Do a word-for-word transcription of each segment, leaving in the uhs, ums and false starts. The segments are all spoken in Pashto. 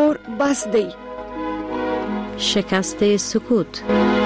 نور بس دی. شکست سکوت.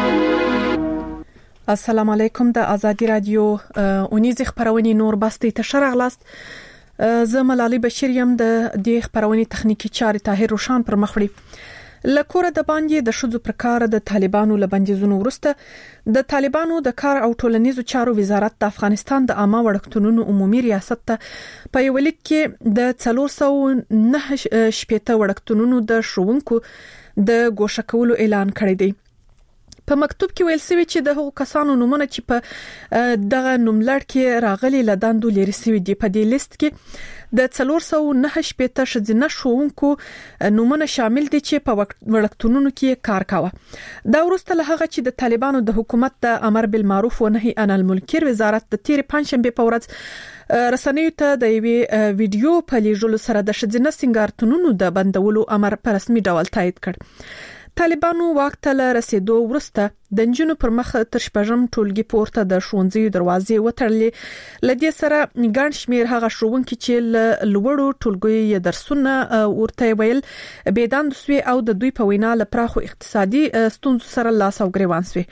السلام علیکم. د آزادی رادیو اونیز خبرونه نور بس دی ته شرغلاست. زه ملالي بشیر یم. د دې خبرونه تخنیکی چارې طاهر روشان پر مخ وړي. لکوره د باندې د شذو پر کار د طالبانو لبندیزونو ورسته د طالبانو د کار او ټولنیزو چارو وزارت د افغانستان د عامه وړکتونونو عمومي ریاست ته په یو لیک کې د څلور سوه نهه شپږ وړکتونونو د شروونکو د ګوښه کولو اعلان کړی دی. په مکتوب کې ویل شوی چې د هغو کسانو نومونه چې په دغه نوملړ کې راغلي لداندو لري شوی دی. په دې لیست کې د څلور سوه نهه شپږ شذینه شوونکو نومونه شامل دي چې په وړکتونونو کې کار کاوه. دا وروسته له هغه چې د طالبانو د حکومت د امر بالمعروف و نهي عن المنکر وزارت د تیر پنځشنبه په ورځ رسنیو ته د یوې ویډیو په لیږلو سره د شذینه سنگارتونونو د بندولو امر په رسمي ډول تایید کړ. طالبانو واک ته رسیدو ورسته د نجونو پر مخ تر شپږم ټولګي پورته د ښوونځي دروازې وتړلې. لدې سره ګڼ شمیر هغه ښوونکي چې لوړو ټولګي درسونه ورته ویل بيداند سوي او د دوی په وینا لپاره اقتصادي ستونزو سره لاس او ګریوان سوي.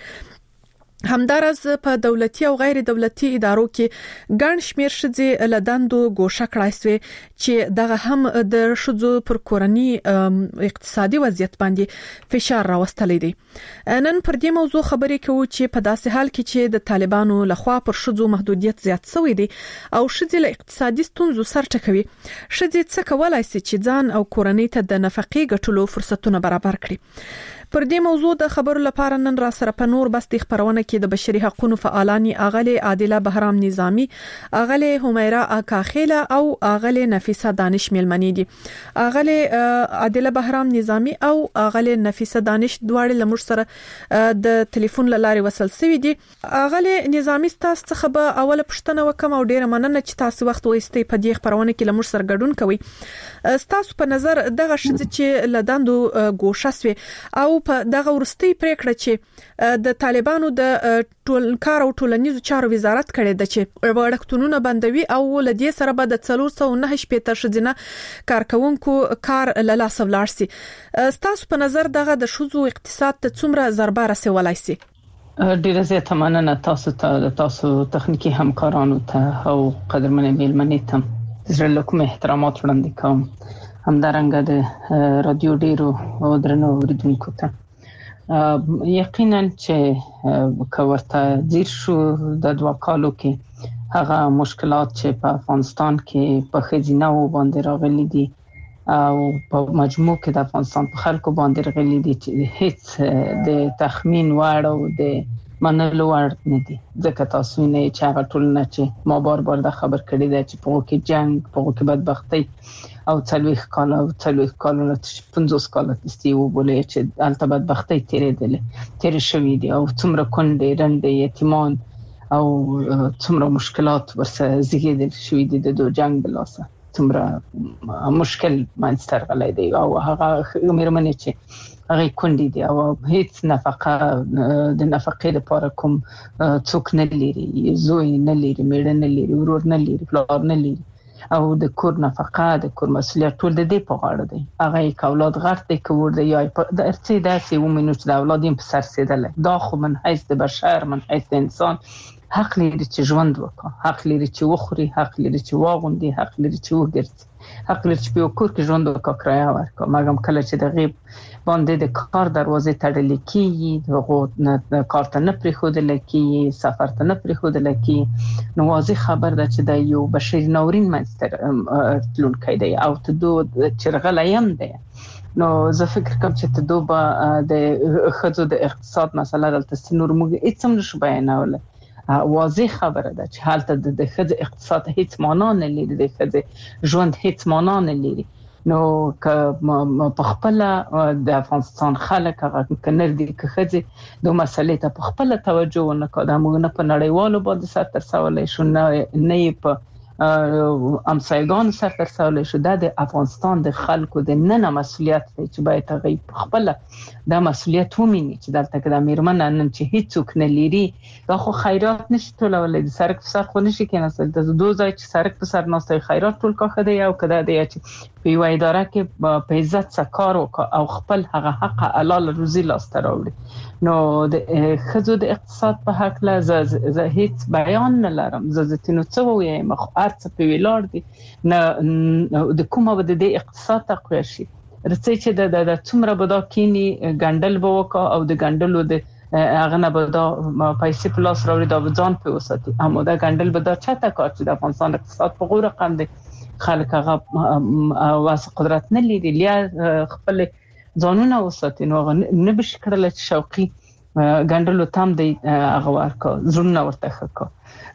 همدارز په دولتي او غیر دولتي ادارو کې ګڼ شمیر شذې لداندو ګوښه کړای سوي چې دغه هم د شذو پر کورنی اقتصادي وضعیت باندې فشار راوستلی دی. نن پر دې موضوع خبرې کوو چې په داسې حال کې چې د طالبانو لخوا پر شذو محدودیت زیات شوی دی او شذې له اقتصادي ستونزو سر ټکوي، شذې څه کولای شي چې ځان او کورنۍ ته د نفقې ګټلو فرصتونه برابر کړي. پر دې موضوع د خبرو لپاره نن را سره په نور بس د خبرونه کې د بشري حقوقو فعالانی اغلی عادله بهرام نظامی، اغلی همیرا اکاخیله او اغلی نفیسه دانش ملمنی دي. اغلی عادله بهرام نظامی او اغلی نفیسه دانش دواړه لمر سره د ټلیفون لارې وصل شوي دي. اغلی نظامی تاسو څخه به اوله پښتنه وکم او ډیره مننه چې تاسو وخت وایستئ په دې خبرونه کې لمر سره ګډون کوي. تاسو په نظر دغه شذ چې لداندو ګوښه سوي او په دغه ورستي پریکړه چې د طالبانو د ټول کار او ټولنیزو چارو وزارت کړي د چې وړکتونونه بندوي او لدې سره به د څلور سوه نهه شپږ شذینه کارکونکو کار له لاس ولاړ سي. تاسو په نظر دغه د شذو اقتصاد ته څومره ضربه رسولای سي؟ ډیره زیاته مننه تاسو ته، تاسو تخنیکی همکارانو ته او قدرمنې میلمنې ته زړه له کومه احترامات وړاندې کوم. همدارنګه د رادیو ډیرو او درنو اوریدونکو ته یقینا چې کورته زیر شو د دوه کالو کې هغه مشکلات چې په افغانستان کې په خزینه و باندې راغلي دي او په مجموع کې د افغانستان په خلکو باندې راغلي دي چې هیڅ د تخمین وړ او د منلو وړ نه دي. ځکه تاسو نه چې هغه ټولنه چې ما بار بار د خبر کړی دی چې په کې جنگ، په کې بدبختی او څلويخ کال او څلويخ کالونه پنځوس کال تستي و بولې چې البته بدبختی تیرېدل تیر شوې دي او څومره کونډې رنډې یتیمان او څومره مشکلات ورسره زیږیدل شوې دي د دوه جنگ بلاسه څومره مشکل منځ غلې دی او هغه مېرمنې چې هغه کونډې دي او هیڅ نفقه د نفقې لپاره کوم څوک نه لري، زوی نه لري، میړه نه لري، ورور نه لري، پلار نه لري او د کور نفقه د کور مسؤلیت ټول د دې په غاړه دی. هغه یک اولاد غرت دی که ورده یا د ارثي داسې ومنو چې د اولاد یې په سر رسېدلی. دا خو من حیث د بشر، من حیث د انسان حق لري چې ژوند وکړي، حق لري چې وخوري، حق لري چې واغوندي، حق لري چې وګرځي، حق لري چې په یو کور کې ژوند وکړي، کرایه ورکړي. مګر کله چې د غیب باندې د کار دروازې تړلې کیږي، دغه کار ته نه پرېښودل کیږي، سفر ته نه پرېښودل کیږي، نو واضح خبر ده چې د یو بشري ناورین منځته تلونکی دی او ته دو چرغلی هم دی. نو زه فکر کوم چې ته دو به د ښځو د اقتصاد مسله دلته نور موږ هیڅ هم نشو بیانولی. واضح خبره ده چې هلته د ښځې اقتصاد هیڅ معنا نه لري، د ښځې ژوند هیڅ معنا نه لري. نو که په خپل د افغانستان خلک هغه کنر دي که ښځې د مسلې ته په خپل توجه ونه کړه، موږ نه په نړیوالو باندې سر ترسولی شو، نه نه په امسایګان سر ترسولی شو. دا د افغانستان د خلکو د نن مسؤلیت دی چې باید هغوی په خپله دا مسؤلیت ومیني چې دلته کې د میرمنه نن چې هیڅوک نه لري، دا خو خیرات نشي ټولولی، د سرک په سر خو نشي کېناستلی. د دو ځای چې سرک په سر ناستی خیرات ټول کاښه دی او که دا دی چې په یو اداره کې په عزت سره کار وکړي او خپل هغه حق حلال روزي لاسته راوړي. نو د خزو د اقتصاد په حق لا زه هیڅ بیان نه لرم. زه ځینو څه وایم خو ارڅ په ویلار دي نه د کومه بده د اقتصاد تقویه شي. رڅې چې د د څومره بدا کینی ګندل به وکا او د ګندلو د هغه نه بدا پیسې په لاس راوړي دا ځان په وساتي. اما دا ګندل بدا چاته کار چې د افغانستان اقتصاد په غوړه رقم دي خلک هغه واس قدرت نه لري لیا خپل ځانونه وساتي. نو نه بش کړل چې شوقي ګندلو تام دی هغه ورکا زړه ورته خکا.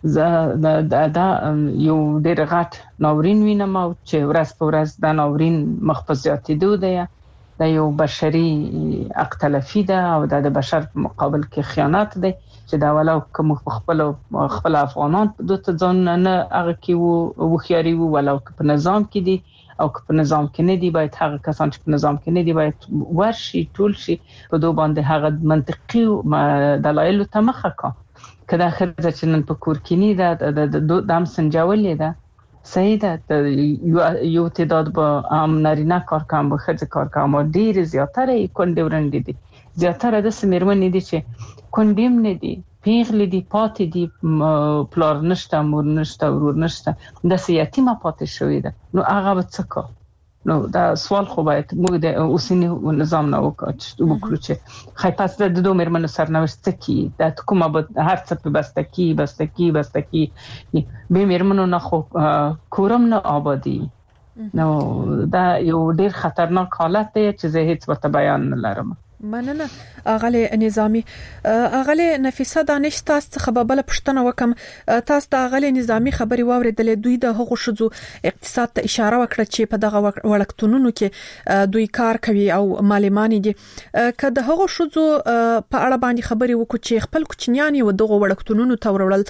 زه دا دا یو ډېر غټ ناورین وینم او چې ورځ په ورځ دا ناورین مخفزياتي دی. دا یو بشري حق تلفي ده او د بشر په مقابل کې خیانت دی چې دا ولو کوم خپل خپل افغانان د ځان نه هغه کې وو وخیاري وو ولو په نظام کې دي او په نظام کې نه دی باید هغه کسان چې په نظام کې نه دی باید ورشي ټول شي په دوه باندې هغه منطقي دلایل ته مخه کا. کله اخر چې نن په کور کې نه ده د دام سنجاولې ده صحیح ده یو تعداد به ام نارینه کار کوم به خځه کار کوم ډیر زیاتره کونډې ورنډې دي. زیاتره د سمیرمنې دي چې کونډیم نه دي پیغلې دي پاتې دي پلار نشته مور نشته ورور نشته د سیاتیمه پاتې شوې ده. نو هغه به څه کو؟ نو دا سوال خو باید موږ د اوسنی نظام نه وکړو چې خای پاس د دوه مرمنو سرنوشت کی د کومه به هر څه په بستکی بستکی بستکی به مرمنو نه خو کورم نه آبادی. نو دا یو ډیر خطرناک حالت دی چې زه هیڅ ورته بیان نه لرم. مننه اغلی نظامی. اغلی نفیسه دانش تاسو څخه بل پښتنه وکم تاسو د اغلی نظامی خبري واوریدلې دوی د هغو شذو اقتصاد ته اشاره وکړه چې په دغه وړکتونونو کې دوی کار کوي او مالمانی دي. که د هغو شذو په اړه باندې خبري وکړو چې خپل کوچنیان یو دغه وړکتونونو ته ورول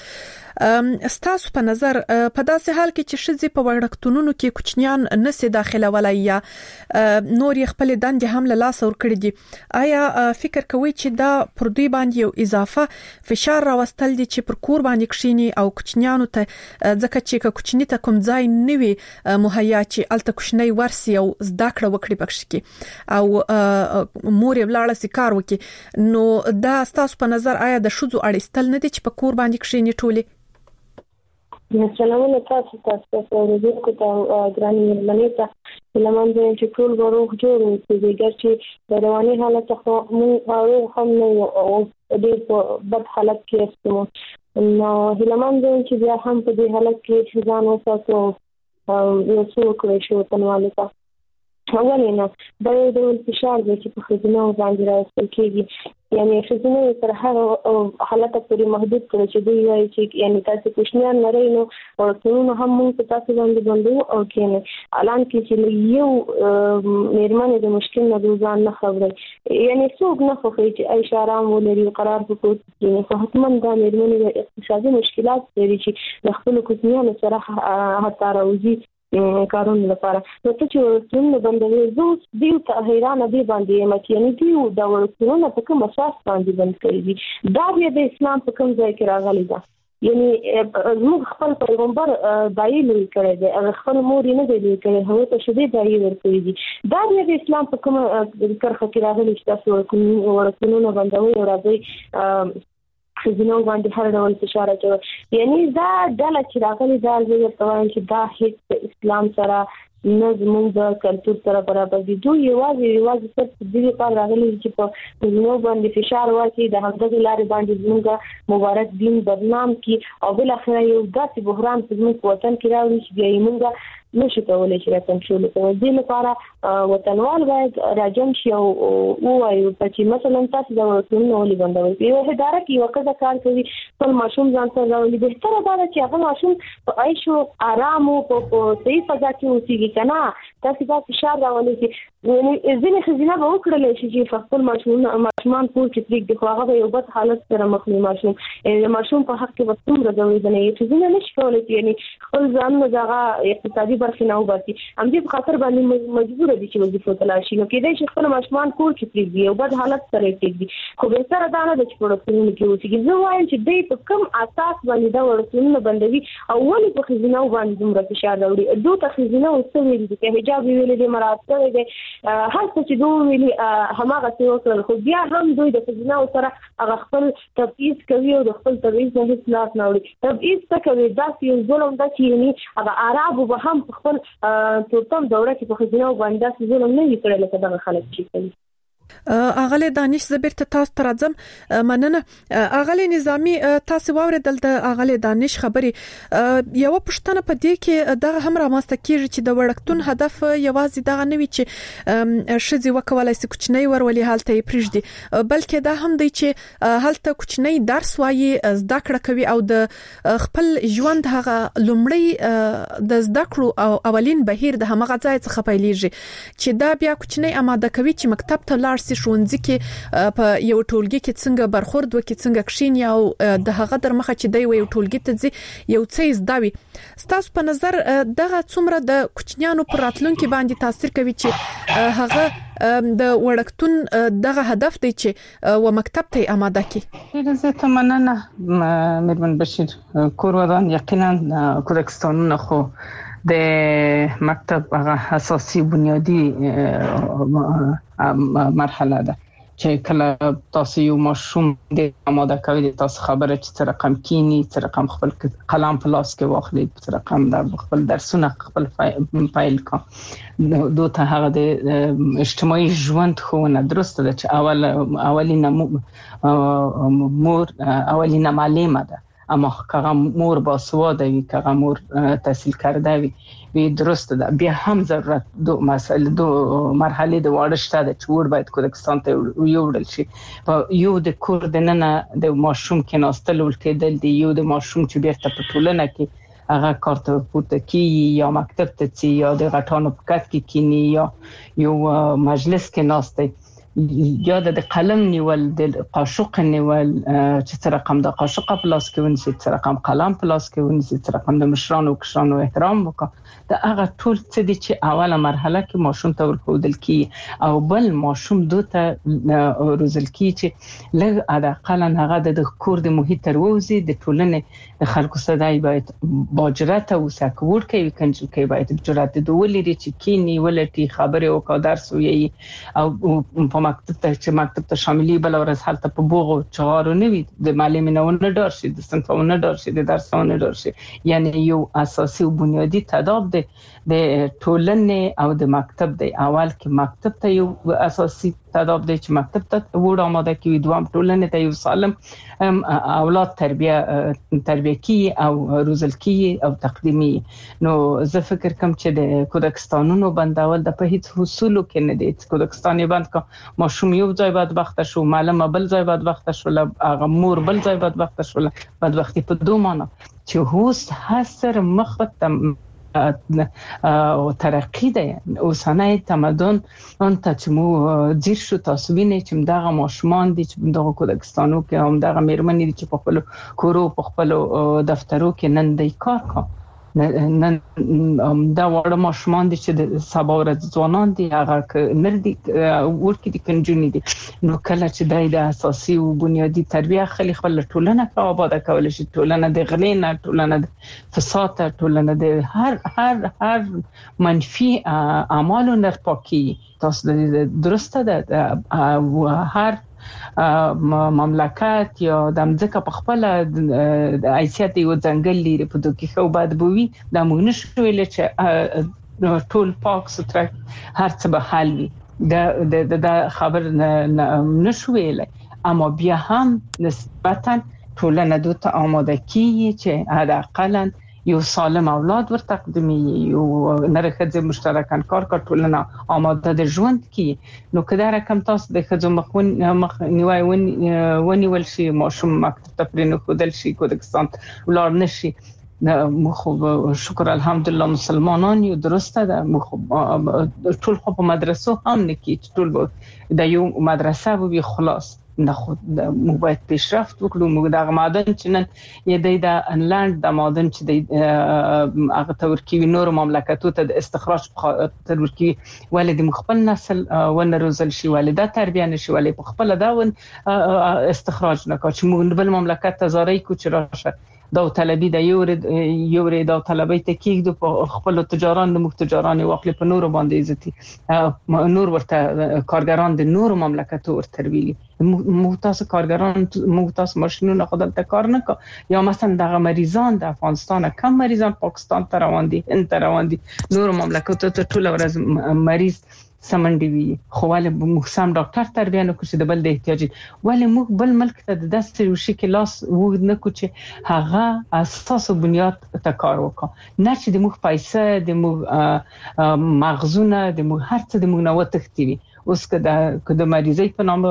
ستاسو په نظر په داسې حال کې چې شذې په وړکتونونو کې کوچنیان نسي داخله ولای یا نور خپل دندې هم له لاس ور کړی دي آیا فکر کوي چې دا پر دوی باندې یو اضافه فشار راوستل دي چې پر کور باندې کښینی او کوچنیانو ته ځکه چې کوچنی ته کوم ځای نیوي مهیا چې الته کوچنی ورسي او زده کړه وکړي پکښ کې او مور ولاړه سي کار وکړي نو دا ستاسو په نظر آیا د شذو اړیستل نه دي چې په کور باندې کښینی ټولي؟ سلامونه تاسو ته ورځو کوته ګرانی ملمنه لمن دې چې ټول غروخ جوړ وي چې د رواني حالت خو موږ او هم نه او دې په بد حالت کې استمو نو لمن دې چې بیا هم په دې حالت کې ځان وساتو یو څو کړی شو تنواله تا اولینه دا یو ډول فشار دی چې په خزینه باندې راځي کېږي یعنی خزینه تر هغه حالت پورې محدود کړي چې دوی وايي چې یعنی تاسو کوشنیان لري نو ټولنه هم موږ تاسو باندې بندو او کېنه اعلان کې چې یو میرمنې د مشکل نه ځان نه خبره یعنی څوک نه خو چې ای شارام ولري قرار وکړي چې خو حتما دا میرمنې د اقتصادي مشکلات لري چې د خپل کوچنیانو سره حتی راوځي کارونه لپاره نو ته چې څنګه بندوي زه دیو ته حیران دي باندې مکیانی دیو دا ورته په کوم اساس باندې بند کړی دي دا د اسلام په کوم ځای کې راغلی ده یعنی موږ خپل پیغمبر دایي لري کړی دی خپل مور نه دی لري کړی هغه ته شدي دایي ورکړي دي دا د اسلام په کوم کرخه کې راغلی چې تاسو ورته نه بندوي او راځي خزینه باندې هر ډول فشار اچوي یعنی دا ډله چې راغلي دا زه ته وایم چې دا هیڅ اسلام سره نه زموږ د کلتور سره برابر دي دوی یوازې یوازې صرف دې لپاره راغلي چې په خزینه باندې فشار واچي د همدغه لارې باندې زموږ مبارک دین بدنام کی او بل اخر یو داسې بحران په زموږ وطن کې راوړي چې موږ نشو کولای چې کنټرول کړو دې لپاره وطنوال باید راجم شي او وایي چې مثلا تاسو دا ورته ولې بندوي یو اداره کې یو کده کار کوي ټول ماشوم ځان سره راولي به تر دا چې هغه ماشوم په عيشو آرام او په صحیح فضا کې اوسېږي کنه تاسو دا فشار راولي چې یعنی ځینې خزینه به وکړل شي چې خپل ماشوم ماشومان پور کې پریږدي خو هغه یو بد حالت سره مخ وي ماشوم ماشوم په حق کې وڅوم راځي نه یې ځینې نشي کولای یعنی خپل ځان نه دغه اقتصادي برخې نه وباسي. همدې په خاطر باندې مجبور دي چې وظیفه ته لاړ شي. نو کېدای شي خپل ماشومان کور کې پرېږدي او بد حالت سره یې پرېږدي، خو بهتره دا نه ده چې په وړکتونونو کې اوسېږي. زه وایم چې دوی په کوم اساس باندې دا وړکتونونه بندوي او ولې په ښځینه‌و باندې دومره فشار راوړي. دوی ته ښځینه‌و څه ویلي دي، که حجاب یې ویلی دی، مراعات کړی دی، هر څه چې دوی ویلي هماغسې وکړل، خو بیا هم دوی د ښځینه‌و سره هغه خپل تبعیض کوي او د خپل تبعیض نه هېڅ لاس نه وړي. تبعیض څه کوي؟ داسې یو ظلم ده چې یعنې هغه عربو به هم په خپل تورتم دوره کې په ښځینه‌و باندې داسې ظلم نه وي کړی لکه دغه خلک چې کوي. اغلی دانش زبیر ته تاسو ته راځم. مننه. اغلی نظامی تاسو واوریدل د اغلی دانش خبري. یو پښتنه په دې کې دغه هم رامسته کیږي چې د وړکتون هدف یوازې دغه نه وي چې شذي وکولای سي کوچنی ورولي حالت یې پرېږدي، بلکې دا هم دی چې هلته کوچنی درس وایي، زده کړه کوي او د خپل ژوند هغه لومړی د زده کړو او اولین بهیر د همغه ځای څخه پیلېږي چې دا بیا کوچنی آماده کوي چې مکتب ته لاړ سي، ښوونځي کې په یو ټولګي کې څنګه برخورد وکړي، څنګه کښیني او د هغه در مخه چې دی یو ټولګي ته ځي یو څه زده وي. ستاسو په نظر دغه څومره د کوچنیانو پر راتلونکي باندې تاثیر کوي چې هغه د وړکتون دغه هدف دی چې و مکتب ته آماده کړي؟ ډېر زیاته مننه میرمن بشیر. کور ودان یقینا کودکستانونه خو د مکتب هغه اساسي بنیادی مرحله ده چې کله تاسو یو ماشوم د آماده کوي، تاسو خبره چې څه رقم کینی، څه رقم خپل قلم په لاس کې واخلي، څه رقم د خپل درسونه خپل فایل کا دوته هغه د اجتماعي ژوند خوونه درسته ده چې اول اولینه مور اولینه معلمه ده، اما که مور باسواده وي، که مور تحصیل کرده وي وی درسته ده. بیا هم ضرورت دو مسئله دو مرحله د واړه شته ده چې ور باید کودکستان ته یوړل شي. په یو د کور د ننه د ماشوم کې ناستل ولکېدل دی، یو د ماشوم چې بیرته په ټولنه کې هغه کار ته پورته کیږي یا مکتب ته ځي یا د غټانو په کټ کې کینی یا یو مجلس کې ناسته یا د قلم نیول، د قاشق نیول، چې څه رقم د قاشق په لاس کې ونیسي، څه رقم قلم په لاس کې ونیسي، څه رقم د مشرانو او کشرانو احترام وکړي. دا هغه ټول څه دي چې اوله مرحله کې ماشوم ته ورکول کیږي او بل ماشوم دوته روزل کیږي چې لږ اقلا هغه د کور د محیط تر ووزي، د ټولنې د خلکو صداي باید باجرته او سکور کوي، کنجل کوي، باید جرأت د ولري چې کینی ولټي خبره او کا درس وي او په مکتب ته چې مکتب ته شاملي بل ورځ حالت په بوغو چغارو نه وي، د معلمینو نه ډار شي، د صنفونو ډار شي، د درسونو ډار شي. یعنی یو اساسي او بنیادی تضاد د ټولنې او د مکتب دی. اول کې مکتب ته یو اساسي تضاد دی چې مکتب ته وړ آماده کوي، دوام ټولنې ته یو سالم اولاد تربیه تربیه کی او روزل کی او تقدیمی. نو زه فکر کوم چې د کودکستانونو بندول د په هیڅ حصولو کې نه دی. کودکستان یې بند کا ماشوم یو ځای بدبخت شو، معلم بل ځای بدبخت شو، هغه مور بل ځای بدبخت شو. بدبختی په دوه معنی چې هوس حسر مخته او ترقی ده. اوسنۍ تمدن انت چې مو زیر شو تاسو وینئ چې دغه ماشومان دي چې دغه کودکستانو کې هم دغه میرمنې دي چې په خپل کورو په خپل دفترو کې نن د کار کوي. نن دا وړه ماشومان دي چې د سبا ورځ ځوانان دي، هغه نردي ورکې دي کنجونی دي. نو کله چې دای د اساسي او بنیادی تربیه خلی خپل ټولنه په آباد کول شي، ټولنه د غلینه، ټولنه د فساد، ټولنه د هر هر هر منفي اعمالو نه پاکي. تاسو درسته ده هر مملکت یا د مځکه په خپل د حیثیت یو ځنګل لري په دوی خو بعد بوي د مونږ شویل چې ټول پاک ستر هر څه به حل وي. د د خبر نشویل، اما بیا هم نسبتا ټولنه دوته آماده کیږي چې حداقل یو سالم اولاد ور تقدیمي، یو نرخه مشترکان کار کار ټولنه آماده د ژوند کی. نو کله رقم تاسو د خځو مخون مخ نیوي ونی ول شي، ماشوم مکتب ته پرې نه خودل شي، کودکستان ولر نشي. مخ شکر الحمدلله مسلمانان یو درسته ده. مخ ټول خو په مدرسو هم نه کی، ټول د یو مدرسه وي خلاص نه خود موږ باید پیشرفت وکړو. موږ د معدن چې نن یې د انلاند د معدن چې د هغه تورکی نور مملکتو ته د استخراج تر ورکی ولې د خپل نسل ونه روزل شي ولې د تربیه نشي ولې په خپل دا ون استخراج نه کوي چې موږ بل مملکت ته زاري کو چې راشه دا طلبي د یو یو دا طلبي ته کېږي په خپل تجاران د مختجران واقع په نور باندې عزتي نور ورته کارګران د نور مملکتو ورته ویلي مختص کارګران مختص ماشینونه خدای ته کار نه کوي یا مثلا د مریضان د افغانستان کم مریضان پاکستان ته روان دي ان ته روان دي نور مملکتو ته ټول ورځ مریض سمندي وي خو ولې موږ سم ډاکټر تربیه نه کوو د بل د احتیاج ولې موږ بل ملک ته د داسې وشي کې لاس وګد نه کوو چې هغه اساس او بنیاد ته کار وکړي نه چې د موږ پیسې د موږ مغزونه د موږ هر څه د موږ نه وتښتي اوس کدا کدا مریضي په نامه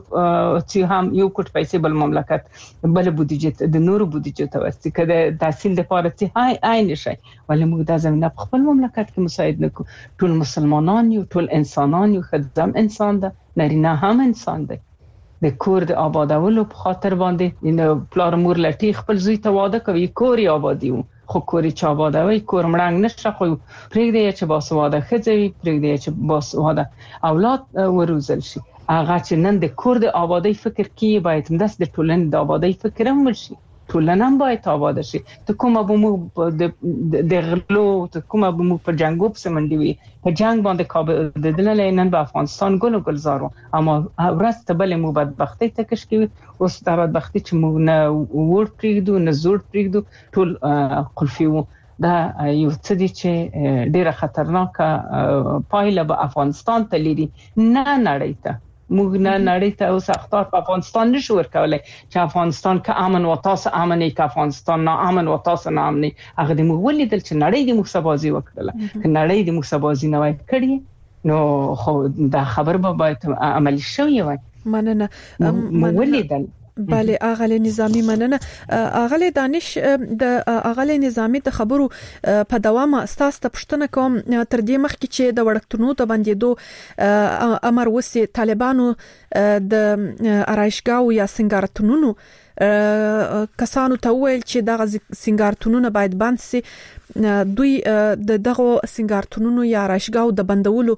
چې هم یو کوټ پیسې بل مملکت بل بودیجه د نور بودیجه ته ورسي کدا تحصیل لپاره چې هاي عین شي ولې موږ د زمينه په خپل مملکت کې مساعد نه کوو ټول مسلمانان یو ټول انسانان یو خدام انسان ده نارینه هم انسان ده د کور د آبادولو په خاطر باندې ان پلار مور لټي خپل زوی ته واده کوي کور یې آبادیو خو کوري چا آبادوي کور مړنګ نشه خو پرېږدي چې باسواده خځوي پرېږدي چې باسواده اولاد وروزل شي هغه چې نن د کور د آبادی فکر کوي باید داس د ټولنې د آبادی فکر هم وشي ټولنه هم باید آباد شي ته کومه به موږ د غلو ته کومه به موږ په جنگو په سمندي وي په جنگ باندې کابل د دلته نن په افغانستان ګل ګلزارو اما ورسته بل مو بدبختی ته کش کوي اوس د بدبختی چې موږ نه ور پریږدو نه زور پریږدو ټول قلفي وو دا یو څه دي چې ډیره خطرناکه پایله به افغانستان ته لري نه نړۍ ته موږ نه نړۍ ته اوس اختار په افغانستان نشو ورکولای چې افغانستان که امن و تاسو امنه که افغانستان نه امن و تاسو نه امنه هغه د موږ ولیدل چې نړۍ د موږ سبازي وکړه که نړۍ د موږ سبازي نه وای کړی نو خو دا خبر به باید عملی شوی وای مننه موږ ولیدل بله اغله نظامی مننه اغله دانش د اغله نظامی د خبرو په دوام اساس ته پښتنه کوم تر دې مخکې چې د وړکتونو د باندې دو امر وسی طالبانو د ارایشګاو یا سنگارتونونو کسانو ته ویل چې دغه سنگارتونونه باید بند سي دوی د دغه سنگارتونونو یا ارایشګاو د بندولو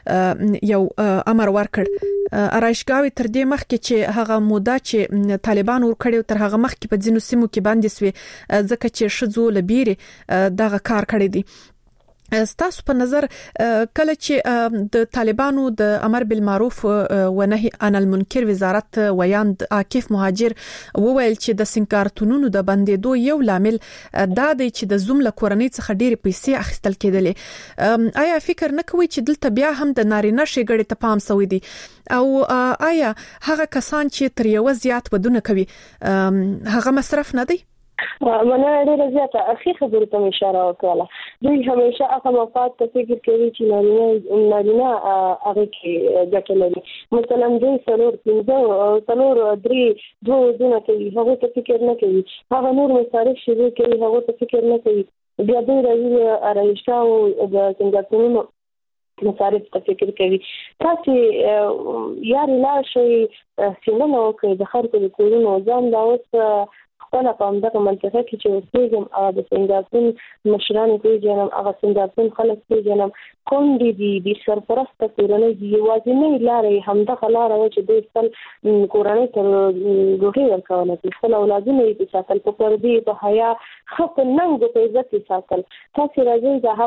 یو امر ورکړ ارایشګاوي تر دې مخکې چې هغه موده چې طالبان ور کړی تر هغه مخکې په ځینو سیمو کې باندې سوي ځکه چې شذو لبيري دغه کار کړی دی ستاسو په نظر کله چې د طالبانو د امر بالمعروف و نهي عن المنکر وزارت ویاند عاکف مهاجر وویل چې د سنگارتونونو د بندیدو یو لامل دا دی چې د زوم له کورنۍ څخه ډېر پیسې اخیستل کېدلې آیا فکر نه کوي چې دلته بیا هم د نارینه شګړې ته پام سوی دی او آیا هغه کسان چې تر یو زیات ودونه کوي هغه مصرف نه دی مننه ډیره زیاته اخی خبرې ته اشاره وکړه دوی همیشه هغه مفاد ته فکر کوي چې نارینه نارینه هغه کې ګټه لري مثلا دوی څلور پنځه څلور درې دوه ځونه کوي هغه ته فکر نه کوي هغه نور مصارف شروع کوي هغه ته فکر نه کوي بیا دوی راځي ارایشا او د څنګه مصارف ته فکر کوي تاسو یاري لا شي څنګه نو کوي د خلکو د کورونو ځان دا اوس خپل په همدغه منطقه کې چې اوسېږم هغه د سنگاپور مشران پیژنم هغه سنگاپور خلک پیژنم کوم دي دي سرپرسته کورنۍ دی یوازینۍ لارې همدغه لاره چې دوی خپل کورنۍ ته ډوډۍ ورکوله چې خپل اولادونه یې ساتل په پردي په حیا خپل ننګ په عزت ساتل تاسو راځي دا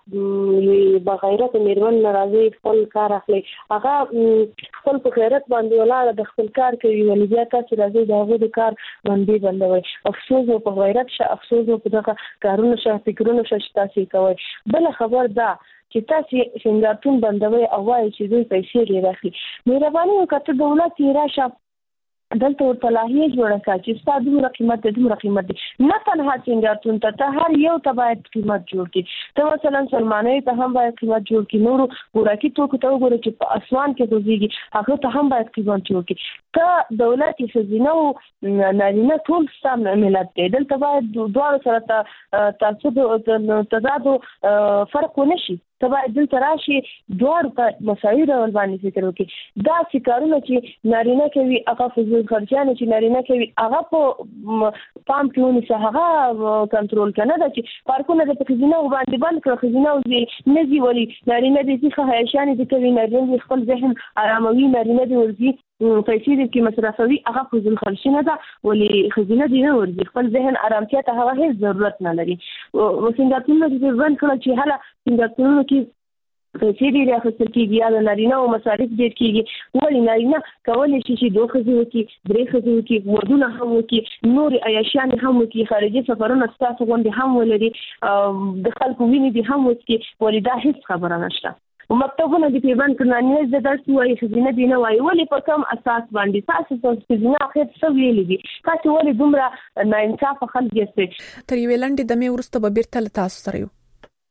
هغه بغیرت میرمن ناراضي خپل کار اخلي هغه خپل په غیرت باندې ولاړ د خپل کار کوي ولې بیا تاسو راځي دا هغه د کار باندې بندوي افسوس په غیرت شه افسوس په دغه کارونه شه فکرونه شه تاسو کوي بل خبر دا چې تاسو څنګه بندوي او وايي چې دوی پیسې لري راخلي مهرباني وکړئ دولت یې راشه دلته ورته لاهي جوړه کړه چې ستاسو دومره قیمت دې دومره قیمت دې نه تنها څنګه ته هر یو ته باید قیمت جوړ کړي ته مثلا سلمانۍ ته هم باید قیمت جوړ کړي نور ګورکی توکو ته وګورئ چې په اسمان کې دوزيږي هغه ته هم باید قیمت جوړ کړي ته دولت یې سزینو نارینه ټول سم ملت دی دلته باید دوه سره تاسو د تضاد فرق ونشي تبع دل تراشي دوار په مسایل ول باندې فکر وکړي دا چې کارونه چې نارینه کوي هغه فزول خرچانه چې نارینه کوي هغه په پام کې ونیسه هغه کنټرول کنه دا چې پارکونه د خزینه باندې بند کړ خزینه او نزي ولي نارینه دې څخه هیشان دي کوي نارینه خپل ذهن آراموي نارینه دې ورځي پیسې دې کې مصرفوي هغه فزول خرچینه ده ولي خزینه دې نه ورځي خپل ذهن آرامتیا ته هغه هیڅ ضرورت نه لري وسنګاپور دې ځان کړ چې هله سنګاپور کې پیسې دې راخستل کېږي یا نارینه او مصارف ډېر کېږي ولې نارینه کولی شي چې دوه ښځې وکړي درې ښځې وکړي ودونه هم وکړي نورې عیاشیانې هم وکړي خارجي سفرونه ستاسو غوندې هم ولري د خلکو وینې دې هم وڅکي ولې دا هېڅ خبره نشته مکتبونه د پیبند کړنانیز د درس وایي خزینه دی نه وایي ولې په کوم اساس باندې تاسو څه خزینه اخر څه ویلي دي تاسو ولې دومره ناانصاف خلک یاست تر یو لاندې د مې ورسته به بیرته تاسو سره یو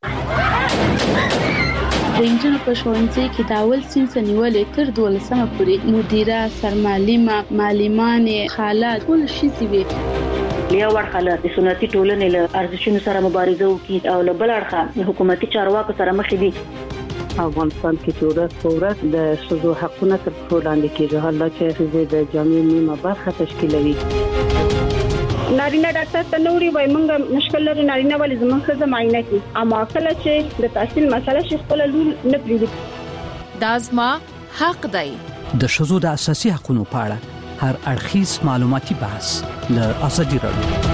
د انجنونو په ښوونځي کې د اول صنف نیولې تر دولسمه پورې مدیره سرمعلمه معلمانې خالات ټول شي وي لیا ورخاله د سنتي ټولنې له ارزښتونو سره مبارزه وکړي او له بل اړخه حکومتي چارواکو سره مخ دي افغانستان کې چې ورځ په ورځ د شذو حقونه تر پښو لاندې کېږي حالا چې شذو د جامعي نیمه برخه تشکیلوي نارینه ډاکټر ته نوري وای مونږ مشکل لري نارینه ولې زموږ څه معاینه کوي اما کله چې د تحصیل مسله شي خپل لول نه پریږدي دا زما حق دی د شذو د اساسي حقوقو په اړه هر اړخیز معلوماتي بحث د ازادي راډیو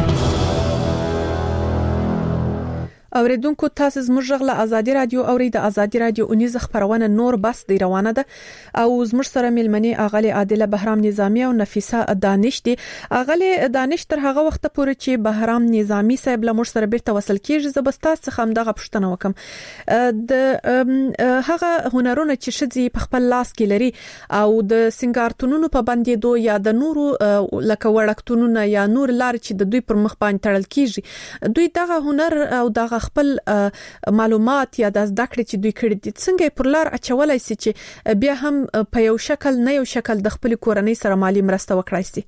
اوریدونکو تاسو زموږ غږ له ازادي رادیو اوري د ازادي رادیو اونیز خبرونه نور بس دی روانه ده او زموږ سره ملمنې اغلی عادله بهرام نظامی او نفیسه دانش دي اغلی دانش تر هغه وخت پورې چې بهرام نظامی صاحب له موږ سره بیرته وصل کیږي زبستا څخه هم دغه پښتنه وکم د هغه هنرونه چې شذي په خپل لاس کې لري او د سنگارتونونو په باندې دوه یا د نورو لکه وړکتونونه یا نور لار چې د دوی پر مخ باندې تړل کیږي دوی دغه هنر او دغه خپل معلومات یا د زده کړې چې دوی کړې دي څنګه پر لار اچولای سي چې بیا هم په یو شکل نه یو شکل د خپل کورنۍ سره مالی مرسته وکړای سي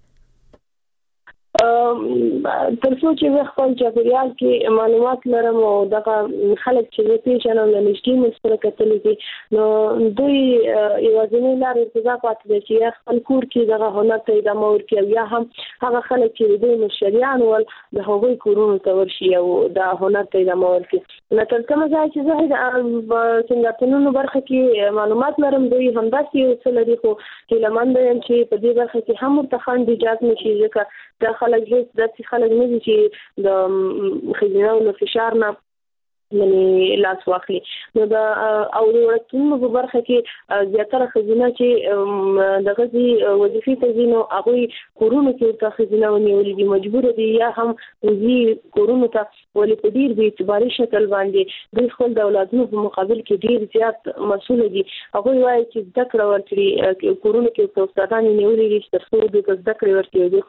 ترڅو چې خپل چاپیریال کې معلومات لرم او دغه خلک چې پیژنم له نږدې مستره کتلې دي نو دوی یوازینی لار ارتضا پاتې دي چې خپل کور کې دغه هنر ته ادامه ورکړي یا هم هغه خلک چې دوی مشریان ول د هغوی کورونو ته ورشي او د هنر ته ادامه ورکړي نو تر کومه ځای چې زه څنګه تنونو برخه کې معلومات لرم دوی هم داسې یو څه لري خو چې لمن دي چې په دې برخه کې هم مرتخان دي اجازه نشي ځکه دا خلک هیڅ داسې خلک نه دي چې د خزینه او فشار نه یعنی لاس واخلي نو دا او ورته په برخه کې زیاتره خزینه چې د غزي وظیفې ته ځینو هغه کورونو کې ته خزینه ونیولې دي مجبور دي یا هم وزي کورونو ته ولې په ډیر به اعتباري شکل باندې د خپل دولتونو په مقابل کې ډیر زیات مسؤل دي هغه وایي چې ذکر ورکړي کورونو کې استادان نیولې دي چې تاسو د ذکر ورکړي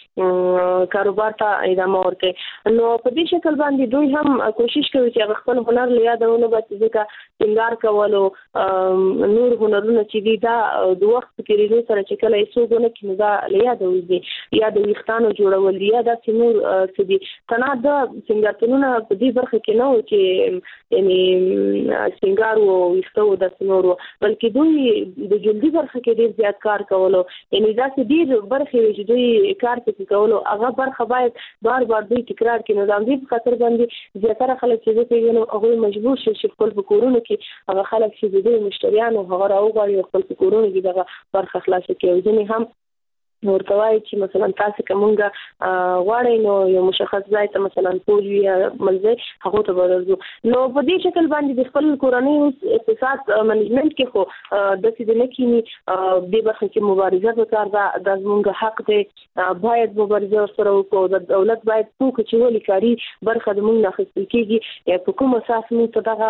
خپل کاروبار ته ادامه ورکړي نو په دې شکل باندې دوی هم کوشش کوي چې خپل هنر له یادونه بچ ځکه څنګه کولو نور هنرونه چې دي دا د وخت کې لري سره چې کله یې څوګونه کې دا له یادوي دي یا د وختانو جوړول یا د سیمور چې دي تنه دا څنګه په دې برخه کې نه و چې یعنی څنګه وو وختو د سیمور بلکې دوی د جلدی برخه کې ډیر زیات کار کولو یعنی دا چې ډیر برخه چې دوی کار کوي کولو هغه برخه باید بار بار دوی تکرار کړي نو د دې په خاطر باندې زیاتره خلک چې نو هغه مجبور شي چې خپل کورونه کې هغه خلک چې د مشتریانو هغه راوغواړي خپل کورونه کې دغه برخه خلاص کړي ځنې هم ورته وایي چې مثلا تاسو کومه غواړئ نو یو مشخص ځای ته مثلا پولی یا ملځي هغه ته ورځو نو په دې شکل باندې د خپل کورنۍ اقتصاد منیجمنت کې خو د دې نه کینی د برخه کې مبارزه وکړه دا د زموږ حق دی باید مبارزه سره وکړو د دولت باید څوک چې ولي کاری برخه د موږ نه خپل کېږي په کوم اساس موږ ته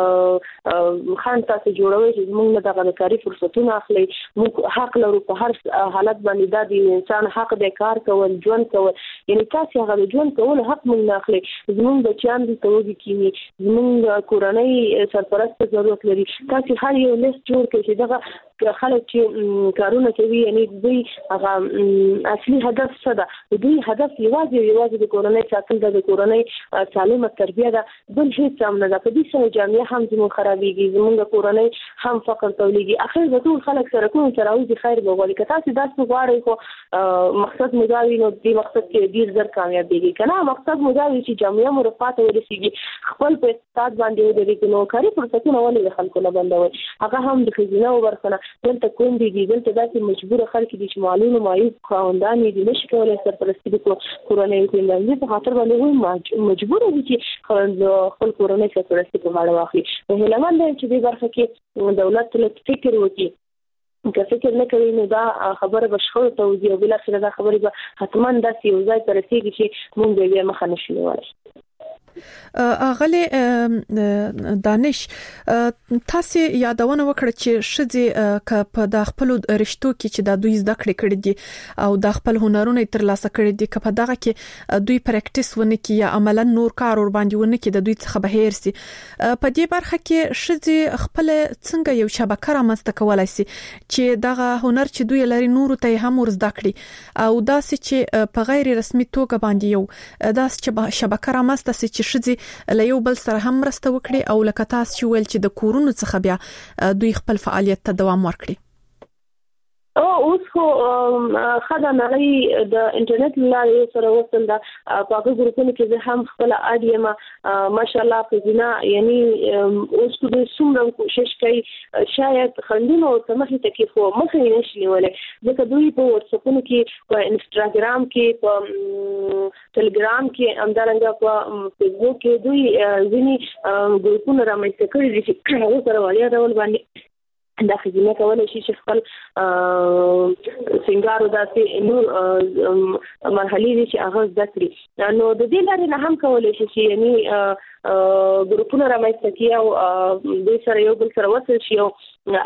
دغه خان تاسو جوړوي چې موږ دغه کاری فرصتونه اخلي موږ حق لرو په هر حالت باندې د انسان حق د کار کول ژوند کول یعنی تاسو هغه د ژوند کول حق مونږ نه اخلي زمونږ بچیان د توګه کینی زمونږ کورنۍ سرپرست ضرورت لري تاسو هر یو لیست جوړ کړئ چې دغه خلک چې کارونه کوي یعنی دوی هغه اصلي هدف څه ده دوی هدف یوازې یوازې د کورنۍ ساتل د کورنۍ سالمه تربیه ده بل هیڅ هم نه ده په دې سره جامعه هم زموږ خرابېږي زموږ کورنۍ هم فقر تولیږي اخر به ټول خلک سره کوم سره اوځي خیر به ولې که تاسو داسې غواړئ خو مقصد مو دا وي نو دې مقصد کې ډیر زر کامیابېږي که نه مقصد مو دا وي چې جامعه مو رفاه ته ورسېږي خپل په اقتصاد باندې ودرېږي نو کاري فرصتونه ولې د خلکو نه بندوئ هغه هم د ښځینه برخه نه دلته کونډې دي دلته داسې مجبوره خلک دي چې معلول معیوب خاوندان دي نشي کولی سرپرستي وکړي کورنۍ کوي د په خاطر باندې مجبور دي چې خپل کورنۍ سرپرستي په غاړه واخلي نو هیله مند یم چې دې برخه کې دولت له فکر وکړي که فکر نه کوي نو دا خبره به شخړو ته وځي او بالاخره دا خبرې به حتما داسې یو ځای ته رسېږي چې موږ به بیا مخه نشو نیولی اغلی دانش تاسو یادونه وکړه چې شذې ک په د خپل رشتو کې چې د دوی زده کړې کړې دي او د خپل هنرونه ترلاسه کړې دي ک په دغه کې دوی پریکټیس ونه کی یا عملاً نور کار ور باندې ونه کی د دوی څخه بهیر سي په دې برخه کې شذې خپل څنګه یو شبکه رامنځته کولای سي چې دغه هنر چې دوی لري نور ته هم ور زده کړي او داسې چې په غیر رسمي توګه باندې یو داسې چې شبکه رامنځته سي چې شذې له یو بل سره هم مرسته وکړي او لکه تاسو چې ویل چې د کورونو څخه بیا دوی خپل فعالیت ته دوام ورکړي او اوس خو خدای نړۍ د انټرنیټ لارې سره وصل ده په هغه ګروپونو کې زه هم خپل اډیم ماشاءالله په جنا یعنی اوس کو د څومره کوشش کوي شاید خندونو او سمخې ته خو مخې نشي ولې ځکه دوی په واتساپونو کې په انستګرام کې په ټلګرام کې همدارنګه په فیسبوک کې دوی ځینی ګروپونه رامنځته کړي دي چې هغه سره وړیا ډول باندې دا خدمت کولای شي چې خپل سنگارو داسې نور مرحلې دي چې هغه زده کړي نو د دې لارې نه هم کولای شي چې یعنی ګروپونه رامنځته کړي او د سره یو بل سره وصل شي او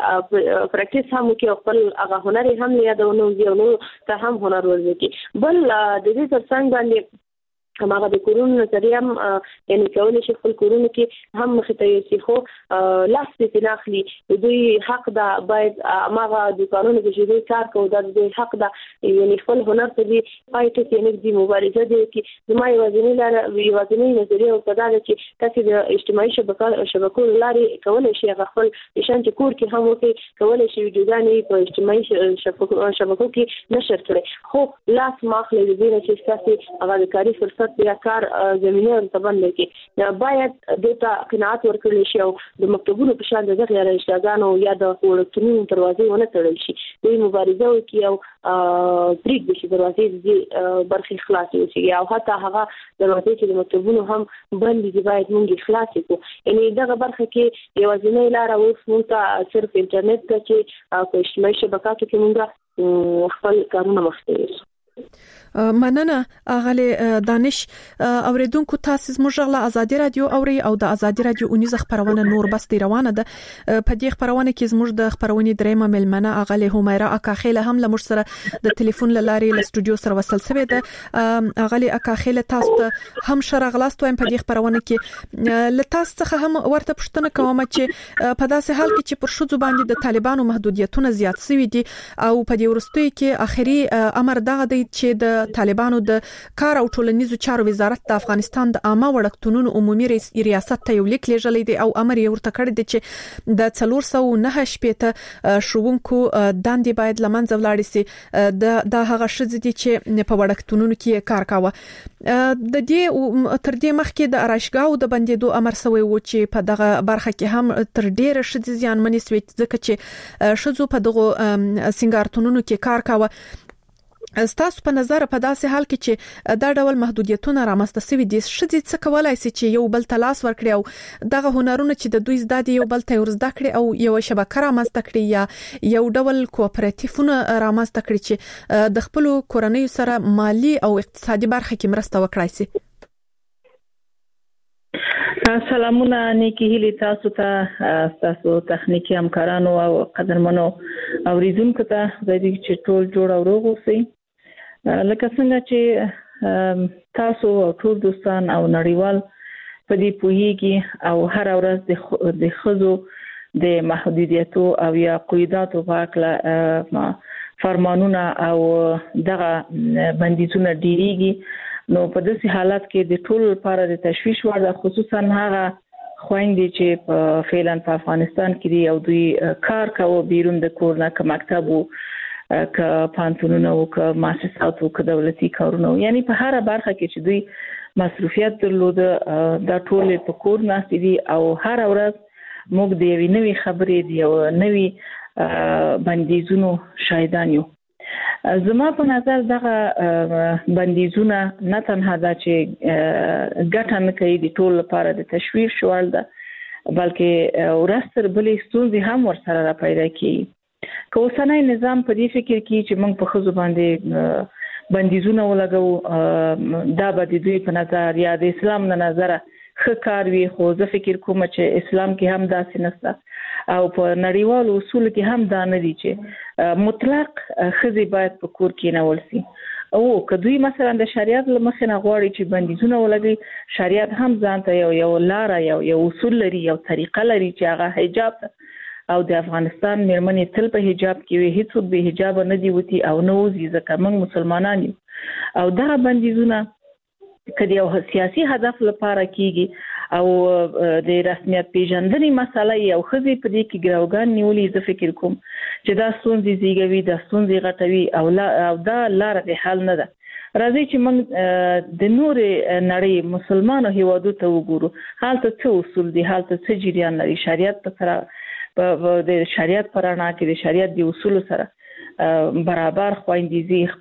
پریکټیس هم کوي خپل هغه هنر هم یادونه وي نو ته هم هنر ورزکي بل د دې ترڅنګ باندې هماغه د کورونو نظریه هم یعنی کولای شي خپل کورونو کې هم مخته یوسي خو لاس دې ناخلي دوی حق دا باید هماغه دکانونو کې دوی کار کوي دا دوی حق دا یعنی خپل هنر ته دی پایته یعنی د مبارزه دی چې زما یوازینی لار یوازینی نظریه او دا چې تاسو د اجتماعي شبکو شبکو لارې کولای شي خپل نشان چې کور کې هم وکړي کولای شي وجودانې په اجتماعي شبکو شبکو کې نشر کړي خو لاس ماخلي دې چې تاسو هغه کاری فرصت یا کار زمينه تبند کې باید دته قناعت ورکړل شي او د مکتبونو په شان دغه غیر اشتغالانو یا د الکترونیکي دروازې ونه تړل شي دوی مبارزه وکړي او پریک د شي دروازې د برخې خلاصې شي او حتی هغه دروازې چې د مکتبونو هم بند دي باید موږ خلاص کړو یعنی دغه برخه کې یوازینی لار اوس موږ صرف انټرنیټ ته چې په اجتماعي شبکاتو کې موږ خپل کارونه مخته مننه اغلی دانش اوریدونکو تاسو زموږ غلا ازادي رادیو اوري او د ازادي رادیو اونیزه خبرونه نور بس دی روانه ده په دې خبرونه کې زموږ د خبرونې درېمه ملمنه اغلی همیرا اکاخیله هم لمر سره د ټلیفون لارې له استودیو سره وصل شوی ده اغلی اکاخیله تاسو هم شرغلاست وایم په دې خبرونه کې ل تاسو څخه هم ورته پښتنه کوم چې په داسې حال کې چې پر شذو باندې د طالبانو محدودیتونه زیات شوي دي او په دې ورستوي کې اخري امر دغه دی چې د طالبانو د کار او ټولنیزو چارو وزارت د افغانستان د عامه وړکتونونو عمومي ریاست ته یو لیک لیږلی دی او امر یې ورته کړی دی چې د څلور سوه نهه شپېته ښوونکو دندې باید له منځه ولاړې سي د هغه ښځې دي چې په وړکتونونو کې کار کاوه د دې تر دې مخکې د ارایشګاو د بندېدو امر شوی و چې په دغه برخه کې هم تر ډېره ښځې زیانمنې سوې ځکه چې ښځو په دغو سینګارتونونو کې کار کاوه ستاسو په نظر په داسې حال کې چې دا ډول محدودیتونه رامنځته شوي دي ښځې څه کولای شي چې یو بل ته لاس ورکړي او دغه هنرونه چې د دوی زده دي یو بل ته ورزده کړي او یو شبکه رامنځته کړي یا یو ډول کوآپریټیفونه رامنځته کړي چې د خپل کورنۍ سره مالی او اقتصادي برخه کې مرسته وکړي شي سلامونه نیکی هیلی تاسو ته تاسو تخنیکی همکارانو او قدرمنو اوریدونکو ته د دې چې ټول جوړ او روغ اوسئ لکه څنګه چې تاسو ټول دوستان او نړیوال په دې پوهیږي او هر ورځ د خزو د محدودیتو او یا قیوداتو په اړه فرمانونه او دغه بندیزونه ډیریږي نو په داسې حالت کې د ټول لپاره د تشویش وړ ده خصوصا هغه خويندې چې په فعلا په افغانستان کې دی او دوی کار کوي بیرون د کور نه که مکتب وو که پانتونونه او که مؤسسات او که دولتي کارونه یعنی په هر برخه کې چې دوی مصرفیت درلوده دا ټول په کور ناست دي او هر ورځ موږ د یوې نوې خبرې دی او نوې بندیزونو شاهدان یو زما په نظر دغه بندیزونه نه تنها دا چې ګټه نه کوي د ټول لپاره د تشویش شوال ده بلکې ورستر بلې ستونزې هم ورسره را پیدا کیږي که اوسنی نظام په دې فکر کې چې موږ په خزو باندې بندیزونه ولګو دا به د دوی په نظر یا د اسلام نه نظر ښه کار وي خو زه فکر کوم چې اسلام کې هم داسې نشته او په نړیوالو اصول کې هم دا نه دي چې مطلق خزي باید په کور کې نه ولسي او که دوی مثلا د شریعت له مخې نه غواړي چې بندیزونه ولګي شریعت هم ځان ته یو یو لار یو یو اصول لري یو طریقه لري چې هغه حجاب او د افغانستان مېرمنې تل په حجاب کې وي هیڅوک به حجاب نه دی وتی او نه وځي ځکه موږ مسلمانان یو او دا بندیزونه کدی یو سیاسي هدف لپاره کیږي او د رسمیت پیژندنې مسله یو خزي په دې کې ګراوګان نیولې زه فکر کوم چې دا ستونزې زیږوي دا ستونزې غټوي او لا او دا لار د حل نه ده راځي چې موږ د نور نړۍ مسلمانو هیوادو ته وګورو حالت څه اصول دي حالت څه جریان لري شریعت په سره په د شریعت پرانا کې د شریعت دی اصول سره برابر خويندې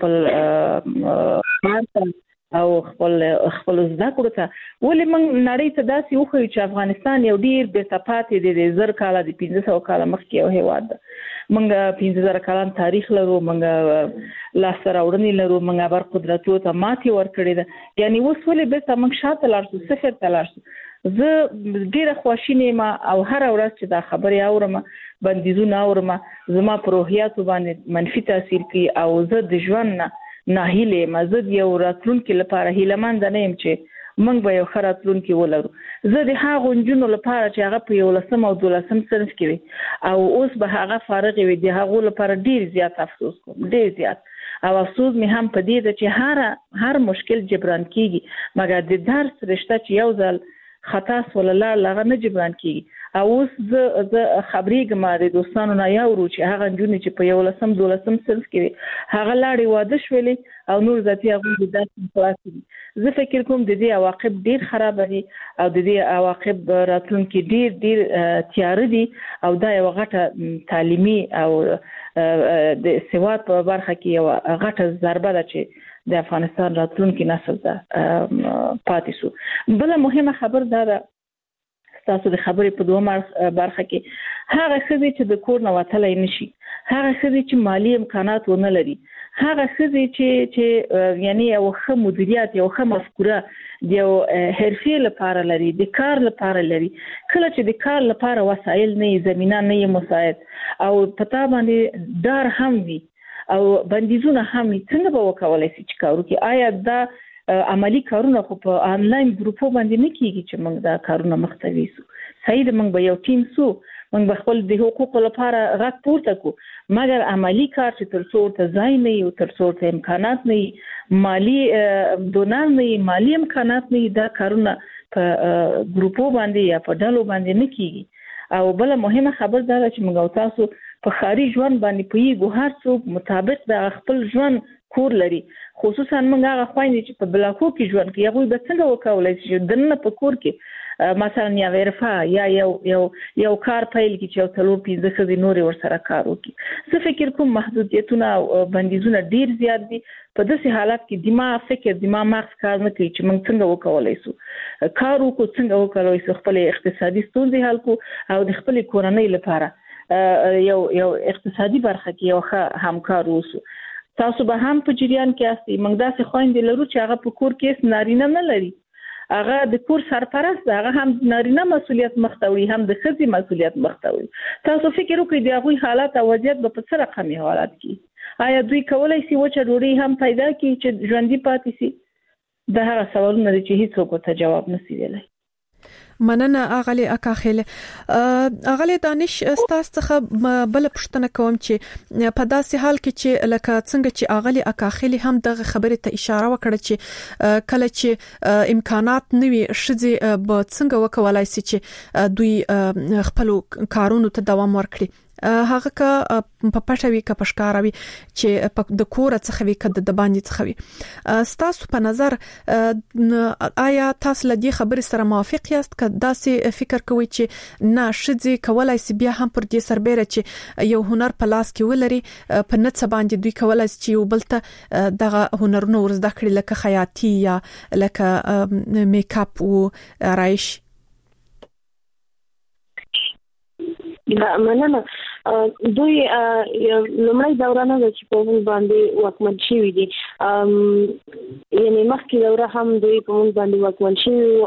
خپل مارته او خپل خپل زده کړو ته ولې موږ نړۍ ته داسې وخو چې افغانستان یو ډیر بې صفات دی د زر کاله د پنځه سوه کاله مخکې یو هیواد ده موږ پنځه زره کالان تاریخ لرو موږ لاسته راوړنې لرو موږ بر قدرتو ته ماتې ورکړې ده یعنی اوس ولې به موږ شاته لاړ شو صفر ته لاړ شو زه ډیره خوشاله یم او هر ورځ چې دا خبرې اورم بندیزونه اورم زما په روحیاتو باندې منفي تاثیر کوي او زه د ژوند نه ناهیله مزد یو راتلونکو لپاره هیلمند نه يم چې موږ به یو خراتلونکو ولرو زه د هغه جنونو لپاره چې هغه په یو لسم او دولسم صنف کې وي او اوس به هغه فارغ وي د هغه لپاره ډیر زیات افسوس کوم ډیر زیات او افسوس می هم په دې چې هر هر مشکل جبران کیږي مګر د درس رشته چې یو ځل خطا سول الله لغه نه جبران کیږي او اوس زه زه خبرېږم د دوستانو نه یاورو چې هغه جون چې په یو لسم دولسم صنف کې هغه لاړې واده شولې او نور ذاتي هغه د داسې خلاصي زه فکر کوم د دې عواقب ډیر خراب دي او د دې عواقب راتلونکي ډیر ډیر تیار دي او دا یو غټه تعلیمي او د سواد په برخه کې یو غټه ضربه ده چې د افغانستان راتلونکي نسل ته پاتې شو بل مهمه خبر دا ده تاسو د خبرې په دوه برخه کې هغه خزي چې د کور نه وتلای نشي هغه خزي چې مالی امکانات ونه لري هغه خزي چې چې یعنی یو ښه مدیریت یو ښه مفکوره یو حرفي لپاره لري د کار لپاره لري کله چې د کار لپاره وسایل نه زمينه نه مساعد او پتا باندې دار هم وي او بندیزونه هم څنګه به وکولای شي چې کارو کې آیا دا عملی کارونه خو په آنلاین ګروپو باندې نه کیږي چې موږ دا کارونه مختوي سو صحیح ده موږ به یو ټیم سو موږ به خپل د حقوقو لپاره غږ پورته کو مګر عملی کار چې تر څو ته ځای نه یو تر څو ته امکانات نه مالی دونر نه مالی امکانات نه دا کارونه په ګروپو باندې یا په ډلو باندې نه کیږي او بل مهمه خبر دا چې موږ تاسو په خاري ژوند باندې پویګو هر څوک مطابق د خپل ژوند کور لري خصوصا موږ هغه خويندې چې په بلاکو کې ژوند کوي هغه به څنګه وکولای شي دنه په کور کې مثلا یا ورفا یا یو یو یو کار پیل کې چې څلور پنځه خزي نور ور سره کار وکړي زه فکر کوم محدودیتونه او بندیزونه ډیر زیات دي په داسې حالت کې دماغ فکر دماغ مغز کار نه کوي چې موږ څنګه وکولای شو کار وکړو څنګه وکولای شو خپل اقتصادي ستونزې حل کو او د خپل کورنۍ لپاره یو یو اقتصادي برخه کې یو ښه همکار اوسو تاسو به هم په جریان کې اسئ موږ داسې خويندې لرو چې هغه په کور کې نارینه نه لري هغه د کور سرپرست هغه هم نارینه مسولیت مختوي هم د ښځې مسولیت مختوي تاسو فکر وکړئ د هغوی حالات او وضعیت به په څه رقمي حالات کې آیا دوی کولای شي وچه ډوډۍ هم پیدا کړي چې ژوندۍ پاتې شي د هغه سوالونه چې هیڅوک ته جواب نشي ویلای. مننه اغلی اکاخیل. اغلی دانش ستاسو څخه بل پښتنه کوم چې په داسې حال کې چې لکه څنګه چې اغلی اکاخیل هم دغه خبره ته اشاره وکړه چې کله چې امکانات نوي شذي به څنګه وکولای شي چې دوی خپل کارونو ته دوام ورکړي. هغه کا په پټوي کا پشکاروي چې د کور څخه وي کده د باندې څخه وي. ستاسو په نظر آیا تاسو لدی خبرې سره موافق یاست که داسې فکر کوئ چې نه شذي کولای شي بیا هم پر دې سربېره چې یو هنر په لاس کې ولري په نت باندې دوی کولای شي یو بل ته دغه هنرونه ورزده کړي لکه خیاطي یا لکه میک اپ او رایش؟ مننه. دوی لمړی دورانه د چې په موږ باندې واکمن شوي دي، یعنی مخکې دوره هم دوی په موږ باندې واکمن شوي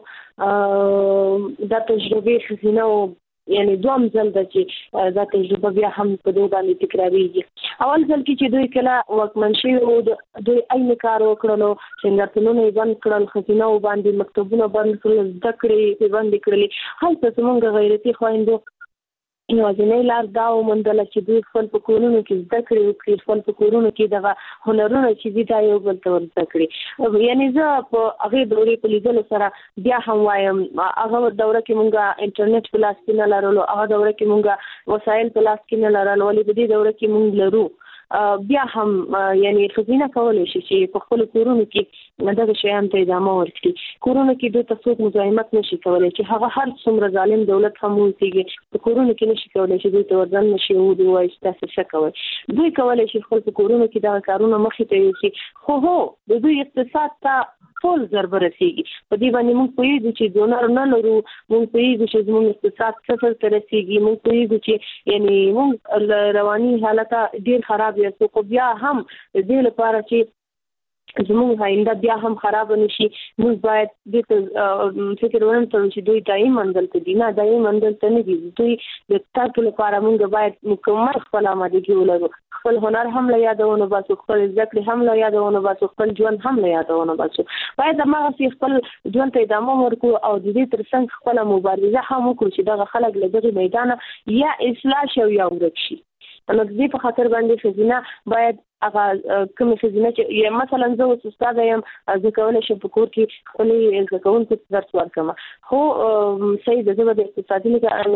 او دا تجربه خزینه او یعنی دوم ځل د چې دا تجربه بیا هم په دوی باندې تکراریږي. اول ځل کې چې دوی کله واکمن شوي او دوی عین کار وکړلو، څنګه یې بند کړل، خزینه باندې مکتوبونه بند کړل، زده کړې بند کړلې. هلته زموږ غیرتي خویندو یوازینۍ لار دا وموندله چې دوی خپل په کورونو کې زده کړې وکړي، خپل په کورونو کې دغه هنرونه چې دي دا یو بل ته ور زده کړي. یعنی زه په هغې دورې په لیدلو سره بیا هم وایم هغه دوره کې مونږ انټرنیټ په لاس کې نه لرلو، هغه دوره کې مونږ وسایل په لاس کې نه لرل، ولې په دې دوره کې مونږ لرو. بیا هم یعنی خزینه کولای شي چې په خپل کورونو کې دغه شیان ته ادامه ورکړي. کورونو کې دوی تاسو مزاحمت نشي کولای چې هغه هر څومره ظالم دولت هم وسیږي په کورونو کې نشي کولای چې دوی ته ورځن نشي او دوی وایي تاسو څه کوي. دوی کولای شي خپل کورونو کې دا کارونه مخې ته یوسي، خو هو د دوی اقتصاد ته ټول ضربه رسیږي. په دې باندې موږ پوهیږو چې ډونر نه لرو، موږ پوهیږو چې زموږ اقتصاد صفر ته رسیږي، موږ پوهیږو چې یعنی موږ رواني حالت ډیر خراب یو څه خو بیا هم دې لپاره چې زموږ آینده بیا هم خراب نشي موږ باید دې فکر ورن ته چې دوی دایي منزل ته دي، نه دایي منزل ته نه دي. دوی د تاسو لپاره موږ باید مکمل خپل آمادګي ولرو، خپل هنر هم له یادونه باسو، خپل ذکر هم له یادونه باسو، خپل ژوند هم له یادونه باسو. باید هغه خپل ژوند ته ادامه ورکړو او د دې ترڅنګ خپل مبارزه هم وکړو چې دغه خلک له دغه میدان یا اصلاح شي یا ورک شي. نو د دې په خاطر باندې خزینه باید هغه کوم خزینه چې مثلا زه اوس استاد یم، زه کولای شم په کور کې خپل زده کوونکو ته درس ورکړم، خو صحیح د زه د اقتصادي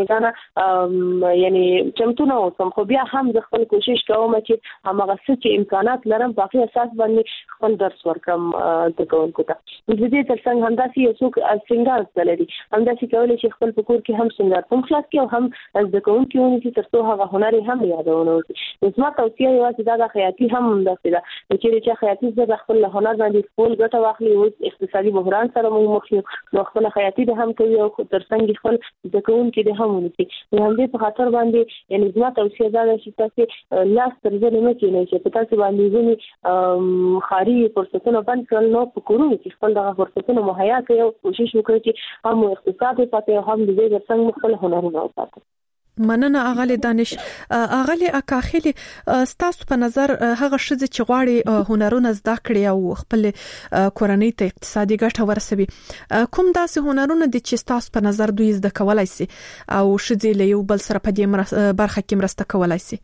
نګرانۍ یعنی چمتو نه اوسم، خو بیا هم زه خپل کوشش کوم چې هماغه څه چې امکانات لرم په هغې اساس باندې خپل درس ورکړم زده کوونکو ته. د دې ترڅنګ همداسې یو څوک سینګار زده لري، همداسې کولی شي خپل په کور کې هم سینګار هم خلاص کړي او هم زده کوونکي ونیسي تر څو هغه هنر یې هم یادونه وکړي. زما توصیه یوازې دا ده خیاطي هم همداسې ده، چېرې چې خیاطي زده د خپل هنر باندې خپل ګټه واخلي. اوس اقتصادي بحران سره موږ مخ یو، نو خپله خیاطي د هم کوي او ترڅنګ خپل زده کوونکي د هم ونیسي. د همدې په خاطر باندې یعنې زما توصیه دا ده چې تاسې لاس تر زنې مه کښېنئ چې په تاسې باندې ځینې ښاري فرصتونه بند کړل، نو په کورونو کې خپل دغه فرصتونه مهیا کړئ او کوشش وکړئ چې هم اقتصاد وساتئ او هم د دې ترڅنګ مو خپل هنرونه وساتئ. مننه اغلی دانش. اغلی اکاخیلی ستاسو په نظر هغه ښځې چې غواړي هنرونه زده کړي او خپل کورنۍ ته اقتصادي ګټه ورسوي، کوم داسې هنرونه دي چې ستاسو په نظر دوی زده کولای شي او ښځې له یو بل سره په دې برخه کې مرسته کولای شي؟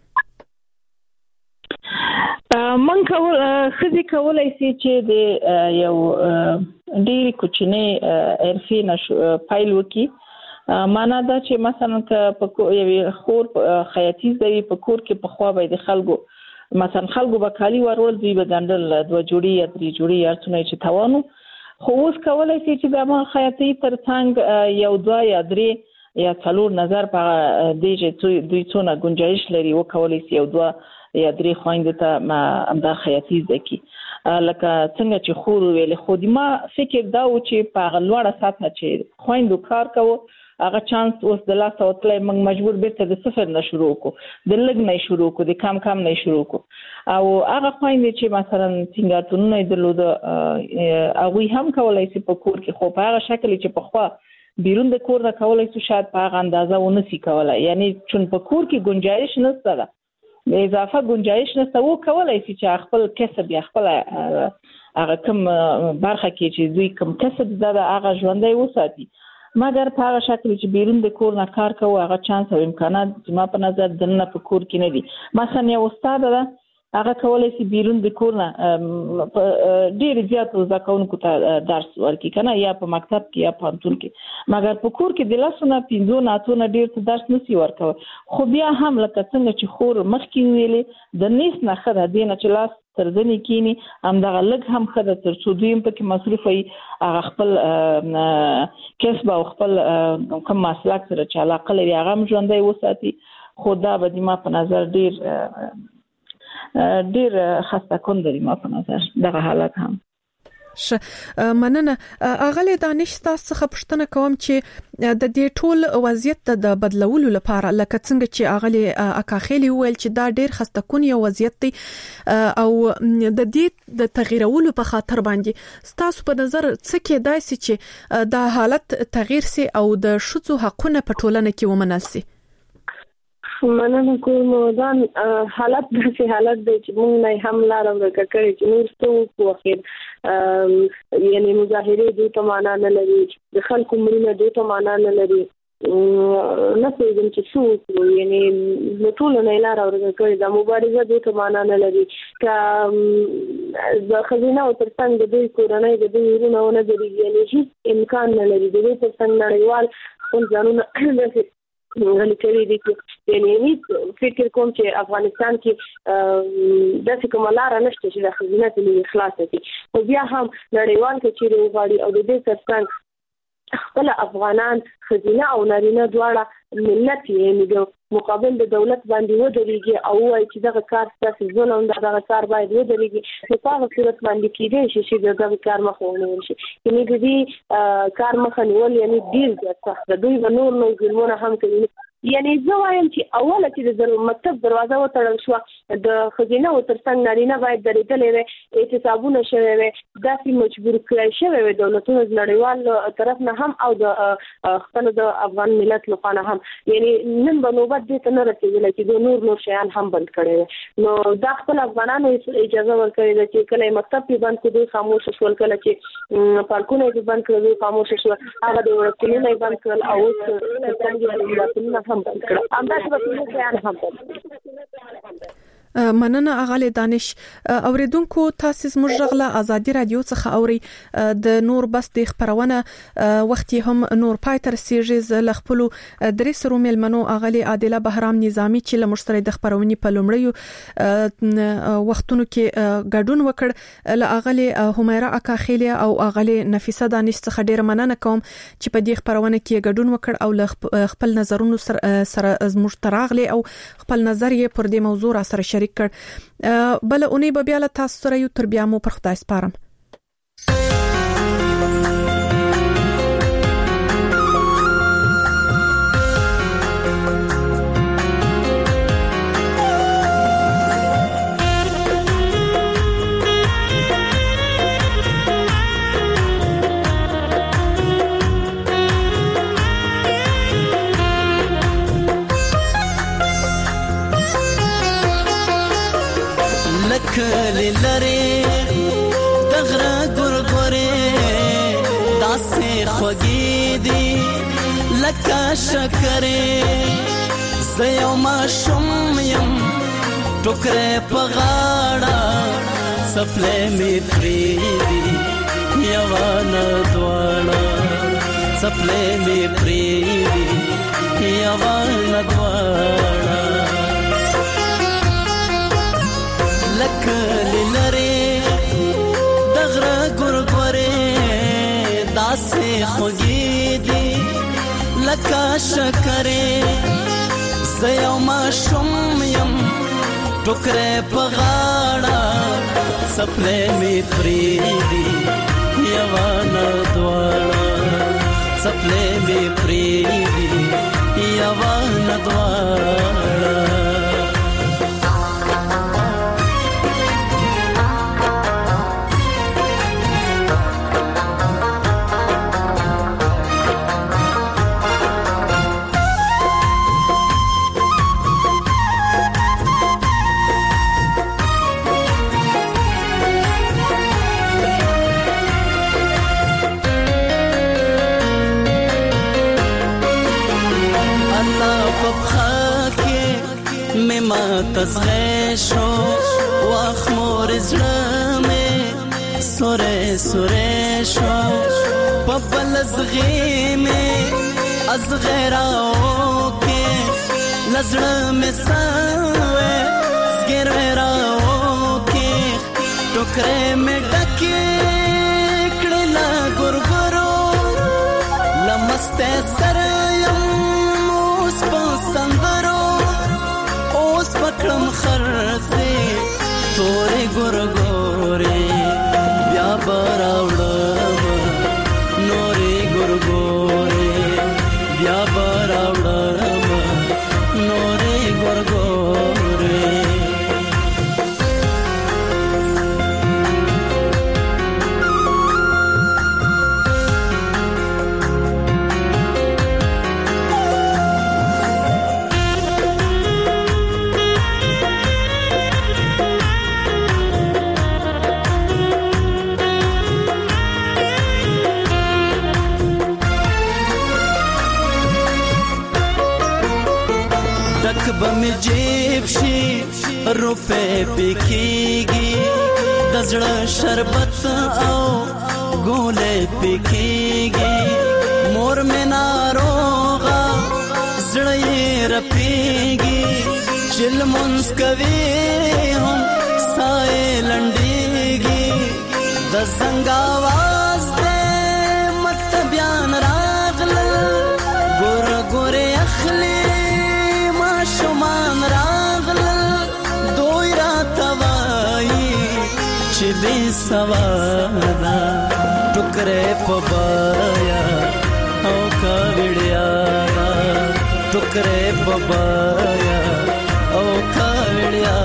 من کول ښځې کولای شي چې د یو ډېرې کوچنۍ حرفې نه پیل وکړي. معنا دا چې مثلا که په یوې خور خیاطي زده وي په کور کې پخوا به د خلکو مثلا خلکو به کالي ورول، دوی به ګنډل دوه جوړې یا درې جوړې یا هر څومره یې چې توان و. خو اوس کولی شي چې د ما خیاطۍ تر څنګ یو دوه یا درې یا څلور نظر په دې چې دوی څونه ګنجایش لري وکولی شي یو دوه یا درې خویندو ته همدا خیاطي زده کړي. لکه څنګه چې خور وویلې، خو د ما فکر دا و چې په هغه لوړه سطحه چې خویندو کار کوو هغه چانس اوس د لاسه وتلی، موږ مجبور بیرته د صفر نه شروع کړو، د لږ نه شروع کړو، د کم کم نه شروع کړو. او هغه خویندې چې مثلا سینګارتونونه یې درلوده هغوی هم کولی شي په کور کې، خو په هغه شکل چې پخوا بیرون د کور نه کولی شو شاید په هغه اندازه ونه شي کولی، یعنی چون په کور کې ګنجایش نشته ده، د اضافه ګنجایش نشته، و کولی شي چې خپل کسب یا خپله هغه کوم برخه کې چې دوی کوم کسب زده هغه ژوندۍ وساتي. مګر په هغه شکل چې بیرون د کور نه کار کوي هغه چانس او امکانات چې ما په نظر دنه په کور کې نه دي. مثلا یو استاد ده هغه کولای شي بیرون د کور نه ډیر زیات زکونکو ته درس ورکړي کنه یا په مکتب کې یا په پوهنتون کې. مګر په کور کې د لاسونه پنځو ناتونه ډیر ته درس نسی ورکوي. خو بیا هم لکه څنګه چې خور مخکې ویلې د نیس نه خره دینه چې لاس ترځنی کینی هم دغه لګ هم خدای تر څو دوی په کې مصرف وي هغه خپل کسب او خپل کوم مسلک سره چې علاقه لري هغه هم ژوندۍ وساتي. خو دا به د ما په نظر ډیر ډیر خسته کون دی ما په نظر دغه حالت هم. ش مننه اغلی دانش تاسو څخه پوښتنه کوم چې د دې ټول وضعیت د بدلولو لپاره لکه څنګه چې اغلی اکاخیلی ویل چې دا ډیر خسته کون یو وضعیت دی او د دې د تغیرولو په خاطر باندې تاسو په نظر څه کې دای سي چې دا حالت تغییر سي او د شذو حقونه په ټولنه کې ومنل سي؟ مننه کوم دا حالت داسې حالت دی چې موږ نه هم لار ورکړه کړې چې نور څه په اخر یعنی مظاهره دوی ته معنا نه لري د خلکو مرینه دوی ته معنا نه لري نه پېژنم چې څه یعنی نو ټول نه لار ورکړه کړې دا مبارزه دوی ته معنا نه لري که د خزینه او ترڅنګ د دوی کورنۍ د دوی ورونه نه لري یعنی هیڅ امکان نه لري د دوی ترڅنګ نړیوال خپل ځانونه غلي کوي دي یعنی فکر کوم چې افغانستان کې د څه کوم لار نشته چې د خزینه ته اخلاص وکړي. خو بیا هم نړیوال کې چې وغواړي او د دې ترڅنګ خپل افغانان خزینه او نارینه دواړه ملت یې د مقابل د دولت باندې ودرېږي او وايي چې دغه کار ستاسو ظلم دغه کار باید ودرېږي. په هغه صورت باندې کېدای شي چې دغه کار مخ ونیول شي. یعنی د دې کار مخ نیول یعنی ډیر زیات سخت ده. دوی به نور نو ظلمونه هم کوي. یعنی زه وایم چې اوله چې د مکتب دروازه وتړل شو د خزینه او ترڅنګ نارینه باید درېدلې وي احتسابونه شوي وي داسې مجبور کړی شوی وي دولتونو نړیوال طرف نه هم او د خپل د افغان ملت لپاره هم. یعنی نن په نوبت دې ته نه رسېدلی چې د نور نور شیان هم بند کړي وي. نو دا خپل افغانانو اجازه ورکړې ده چې کله مکتب کې بند کړي خاموش شول کله چې پارکونه یې بند کړي خاموش شول هغه د ورکلونه بند کړل او څنګه هم بند کړل همداسې به ټول شیان هم بند. مننه اغلی دانش. اوریدونکو تاسو زموږ غلا ازادي رادیو څخه اوري د نور بس د خبرونه وخت هم نور پایتر سیریز لخپلو درې سرو ملمنو اغلی عادله بهرام نظامی چې لمشتری د خبرونې په لومړیو وختونو کې ګډون وکړ ل اغلی همیرا اکاخیلی او اغلی نفیسه دانش څخه ډیر مننه کوم چې په دې خبرونه کې ګډون وکړ او خپل نظرونو سره زموږ تراغلی او خپل نظر یې پر دې موضوع را سره کړ. بل اونۍ به بیا له تاسو سره یو تر بیا مو پر خدای سپارم. کلی لري دغره ګورګوري داسې خوږې دي لکه شکرې زه یو ماشوم یم ټوکرې په غاړه څپلۍ مې پرېږدي یوه نه دواړه څپلۍ مې پرېږدي یوه نه دواړه لکلی لري دغره ګورګورې داسې خوږې دي لکه شکرې زه یو ماشوم یم ټوکرې په غاړه څپلۍ مې پرېږدي یوه نه دواړه څپلۍ مې پرېږدي یوه نه دواړه مات زغشو واخمور زلمه سوره سوره شو ببل زغیمه از غیراو که لزړه سوه زګر راو کې ټوکرې مې ډکې کړې لا ګورګورو لمسته سر یم اوس په سندرو اوس پکړم خرڅه تورې ګورګورې بیا براوړم نورې ګورګورې بیا براوړم نورې ګورګورې بم جیب شي روپے پکېږي د زړه شربت او ګولې پکېږي مور مې ناروغه زړه یې رپېږي چل مونږ کوي هم سایه لنډېږي د زنګ आवाज دې مکتبیان راغلل ګور ګور اخلي شمان راغلل دوی را توایی چې بې سوادا ټوکرې په بایا او کاوړیا ټوکرې په بایا او کاوړیا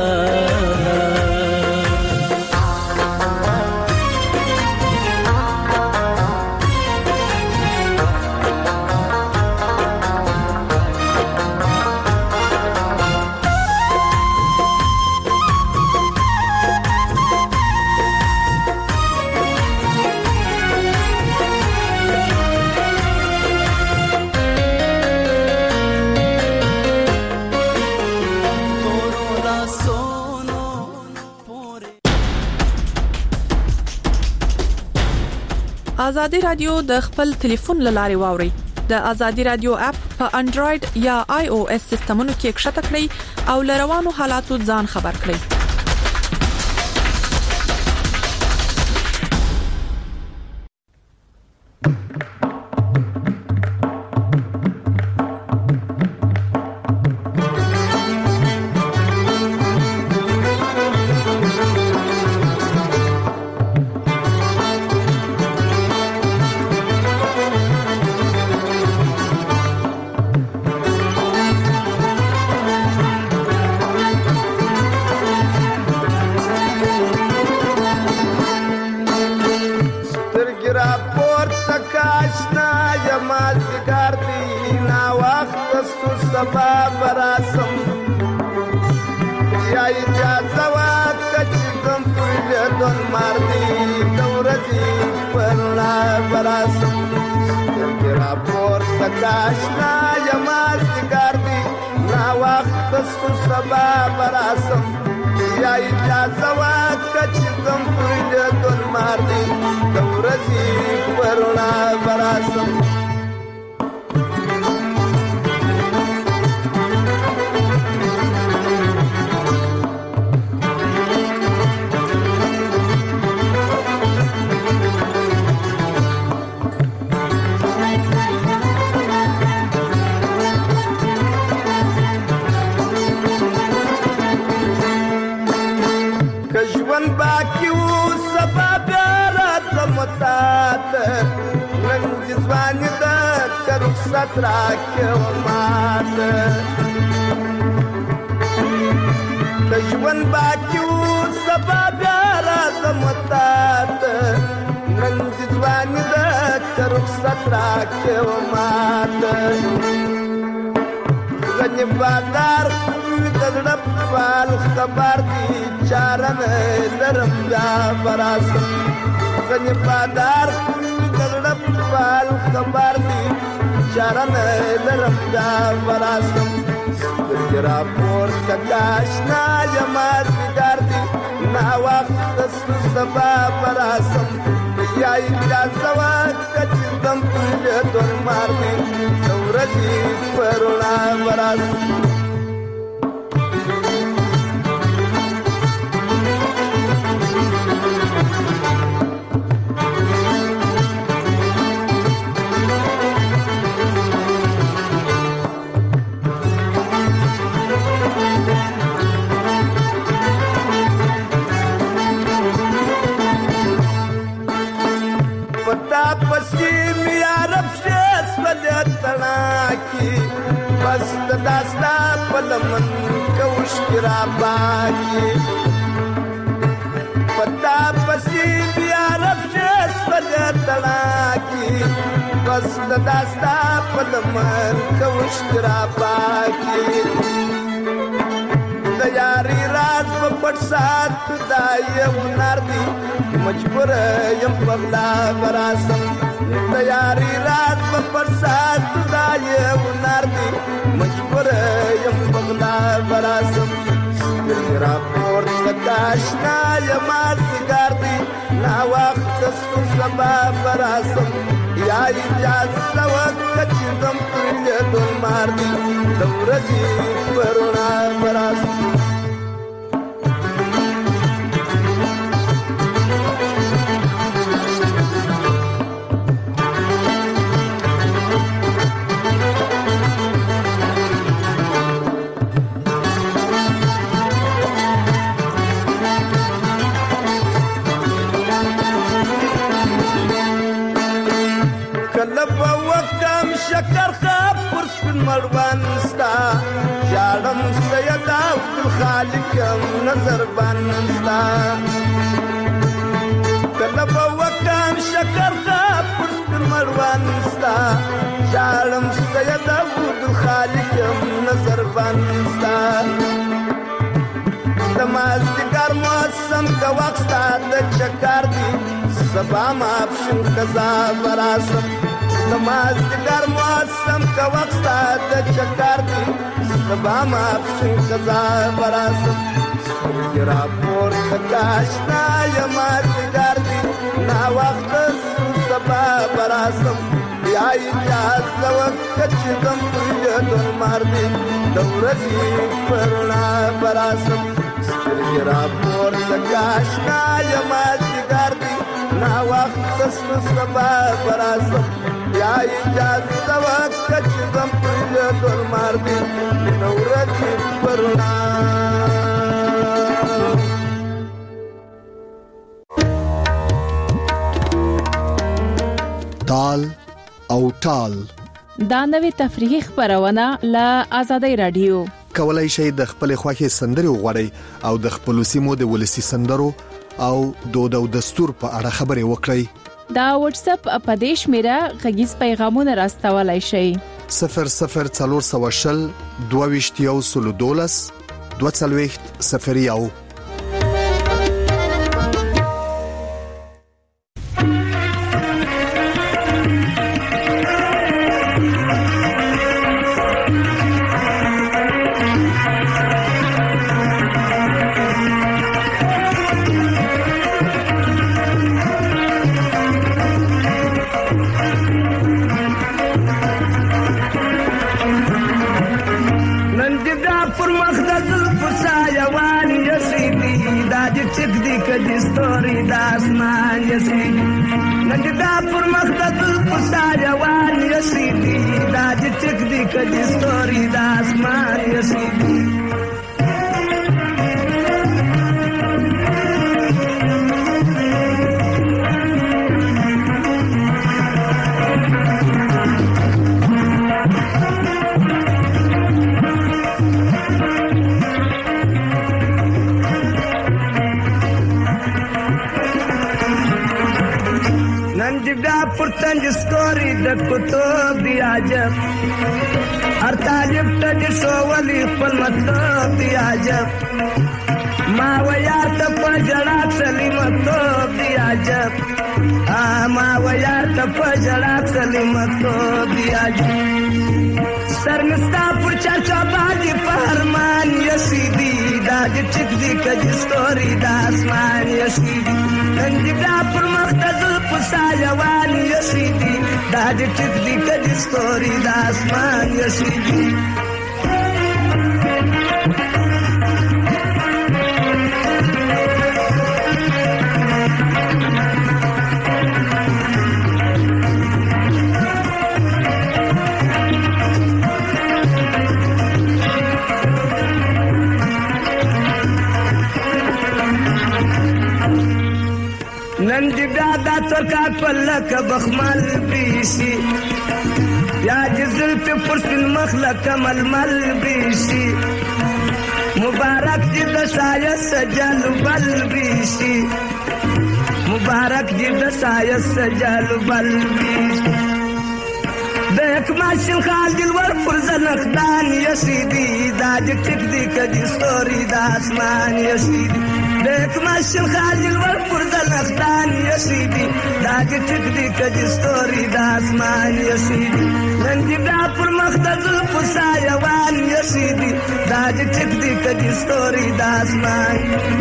ازادي رادیو د خپل ټلیفون لاري واوري د ازادي رادیو اپ په انډراید یا آی او اس سیستمونو کې ښکته کړئ او لروانو حالاتو ځان خبر کړئ خبر دی چارن لرم دا براسم سترګې راپورته کاشنا یمازدیګر دی ناوخته سو سبا به راسم یا اجازه ورکړه چې دم په لیدون مار دی د ورځې په رڼا به راسم بس داستا پلمن کوش کرا باکی پتا پسی بیا رفشس پلتنا کی بس داستا پلمن کوش کرا باکی دیاری راز پپٹ سات دائی ونار دی مجبور یم پغلا براسم دیاری رات پپٹ سات دائی ونار دی مجبور یم پغلا براسم سترګې راپورته کاشنا یمازدیګر دی ناوخته سو سبا به راسم یا اجازه ورکړه چې زم پر لیدون مار دی د ورځې په رڼا به راسم شکر خاب پر سپین مړوند ستا یارم سید عبدالخالقم نظر بند ستا کله به وکم شکر خاب پر سپین مړوند ستا یارم سید عبدالخالقم نظر بند ستا د مازدیګر موسم که وخت ستا د چکر دی سبا ماپښین قضا به راسم نمازدیګر موسم که وخت ستا د چکر دی سبا ماپښین قضا به راسم سترګې راپورته کاشنا یمازدیګر دی ناوخته سو سبا به راسم یا اجازه ورکړه چې زم پر لیدون مار دی د ورځې په رڼا به راسم سترګې راپورته کاشنا یمازدیګر دی ناوخته سو سبا به راسم یا اجازه ورکړه چې زم پر لیدون مار دی د ورځې په رڼا تال او ټال دا نوې تفریحي خبرونه له آزادۍ رادیو کولای شئ د خپل خوښي سندري وغوړئ او د خپل سیمو د ولسی سندرو او دود او دستور په اړه خبري وکړئ دا واتس اپ اپدیش میرا غږیز پیغامونه راستولای شئ صفر صفر څلور سوه شل دوه ویشت یو سلو دولس دوه څلوېښت صفر یو ستوري د کتب دی عجب هر طالب ته شو ولي خپل مطلب دی عجب ما ویا ته پجړه سلیمتوب دی عجب ما ویا ته پجړه سلیمتوب دی عجب سرنستا پر چرچا باندې پرمان یسیدی دا د ټیک دی کدي ستوري د اسمان یسیدی نن دې دا پر مختزل پسایوان یسیدی دا د ټیک دی کدي ستوري د اسمان یسیدی نن دی دادا ترکا پلک بخمل بیشی یا جزل پی پرسن مخلق ململ بیشی مبارک دی دسایت سجل بل بیشی مبارک دی دسایت سجل بل بیشی دیکھ ماشن خال دلور پرزن اخدان یسیدی دا دی ٹک دی کدی ستوری دا اسمان یسیدی دیکھ ماشن خال دلور پرزن اخدان یسیدی دا دی ٹک دی کدی ستوری دا اسمان یسیدی نندی دا پر مختزل پسایوان یسیدی دا دی ٹک دی کدی ستوری دا اسمان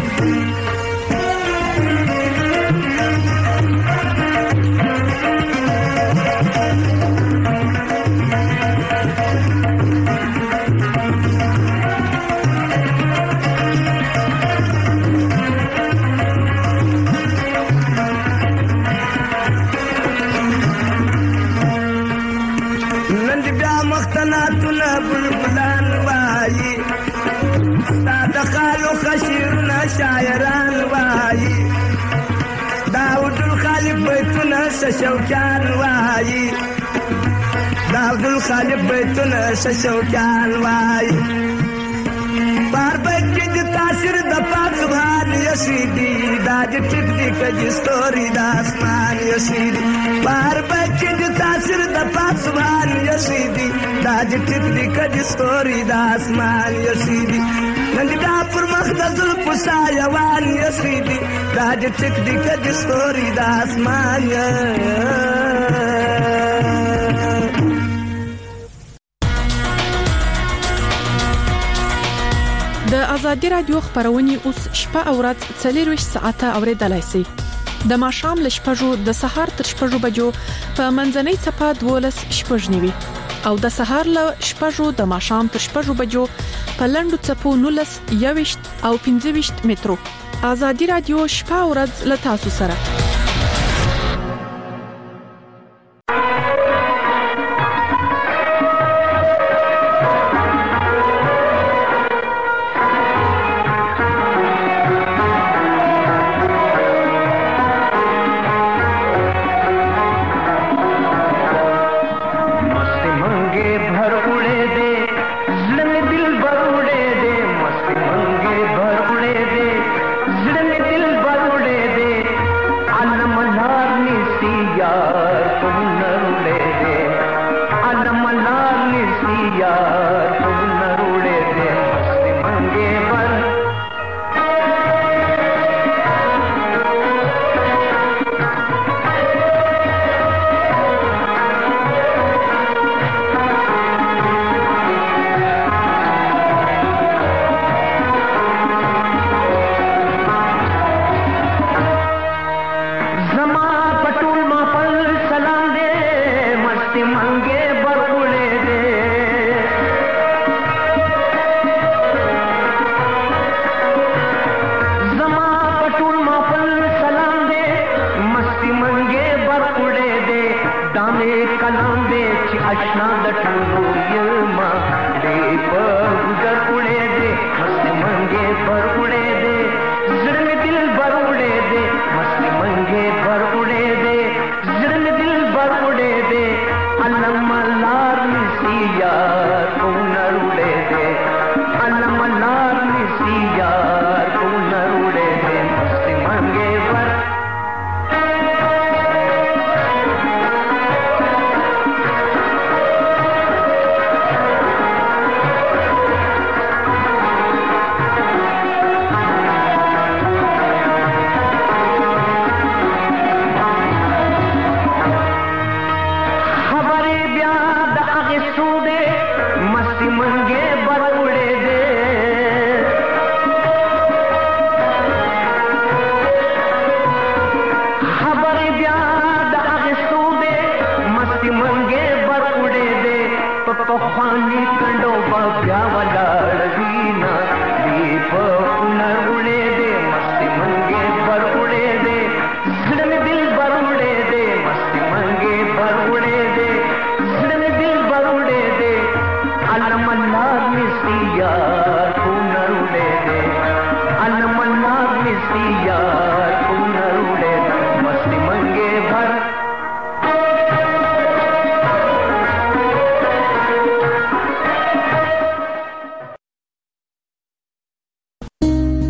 مختناتنا بلبلان وائی استاد خالو خشیرنا شاعران وائی داود الخالق بیتنا ششوکان وائی داود الخالق بیتنا ششوکان وائی بار بیت کی تاثیر دا پاک سبحان یسیدی دا دی ٹک دی کجی ستوری دا اسمان یسیدی بار بیت کی تاثیر دا پاک سبحان یسیدی دا دی ٹک دی کجی ستوری دا اسمان یسیدی نند دا پر مخدزل پسایوان یسیدی دا دی ٹک دی کجی ستوری دا اسمان یسیدی د ازادي رادیو خبرونه اوس شپه او ورځ څلور ساعته اوریدلای شئ د ماښام ل شپږو د سهار تر شپږو بجو په منځنۍ چپه دولس شپږنیوي او د سهار ل شپږو د ماښام تر شپږو بجو په لندو چپو نولس یويشت او پنځه ویشت مترو ازادي رادیو شپه او ورځ ل تاسو سره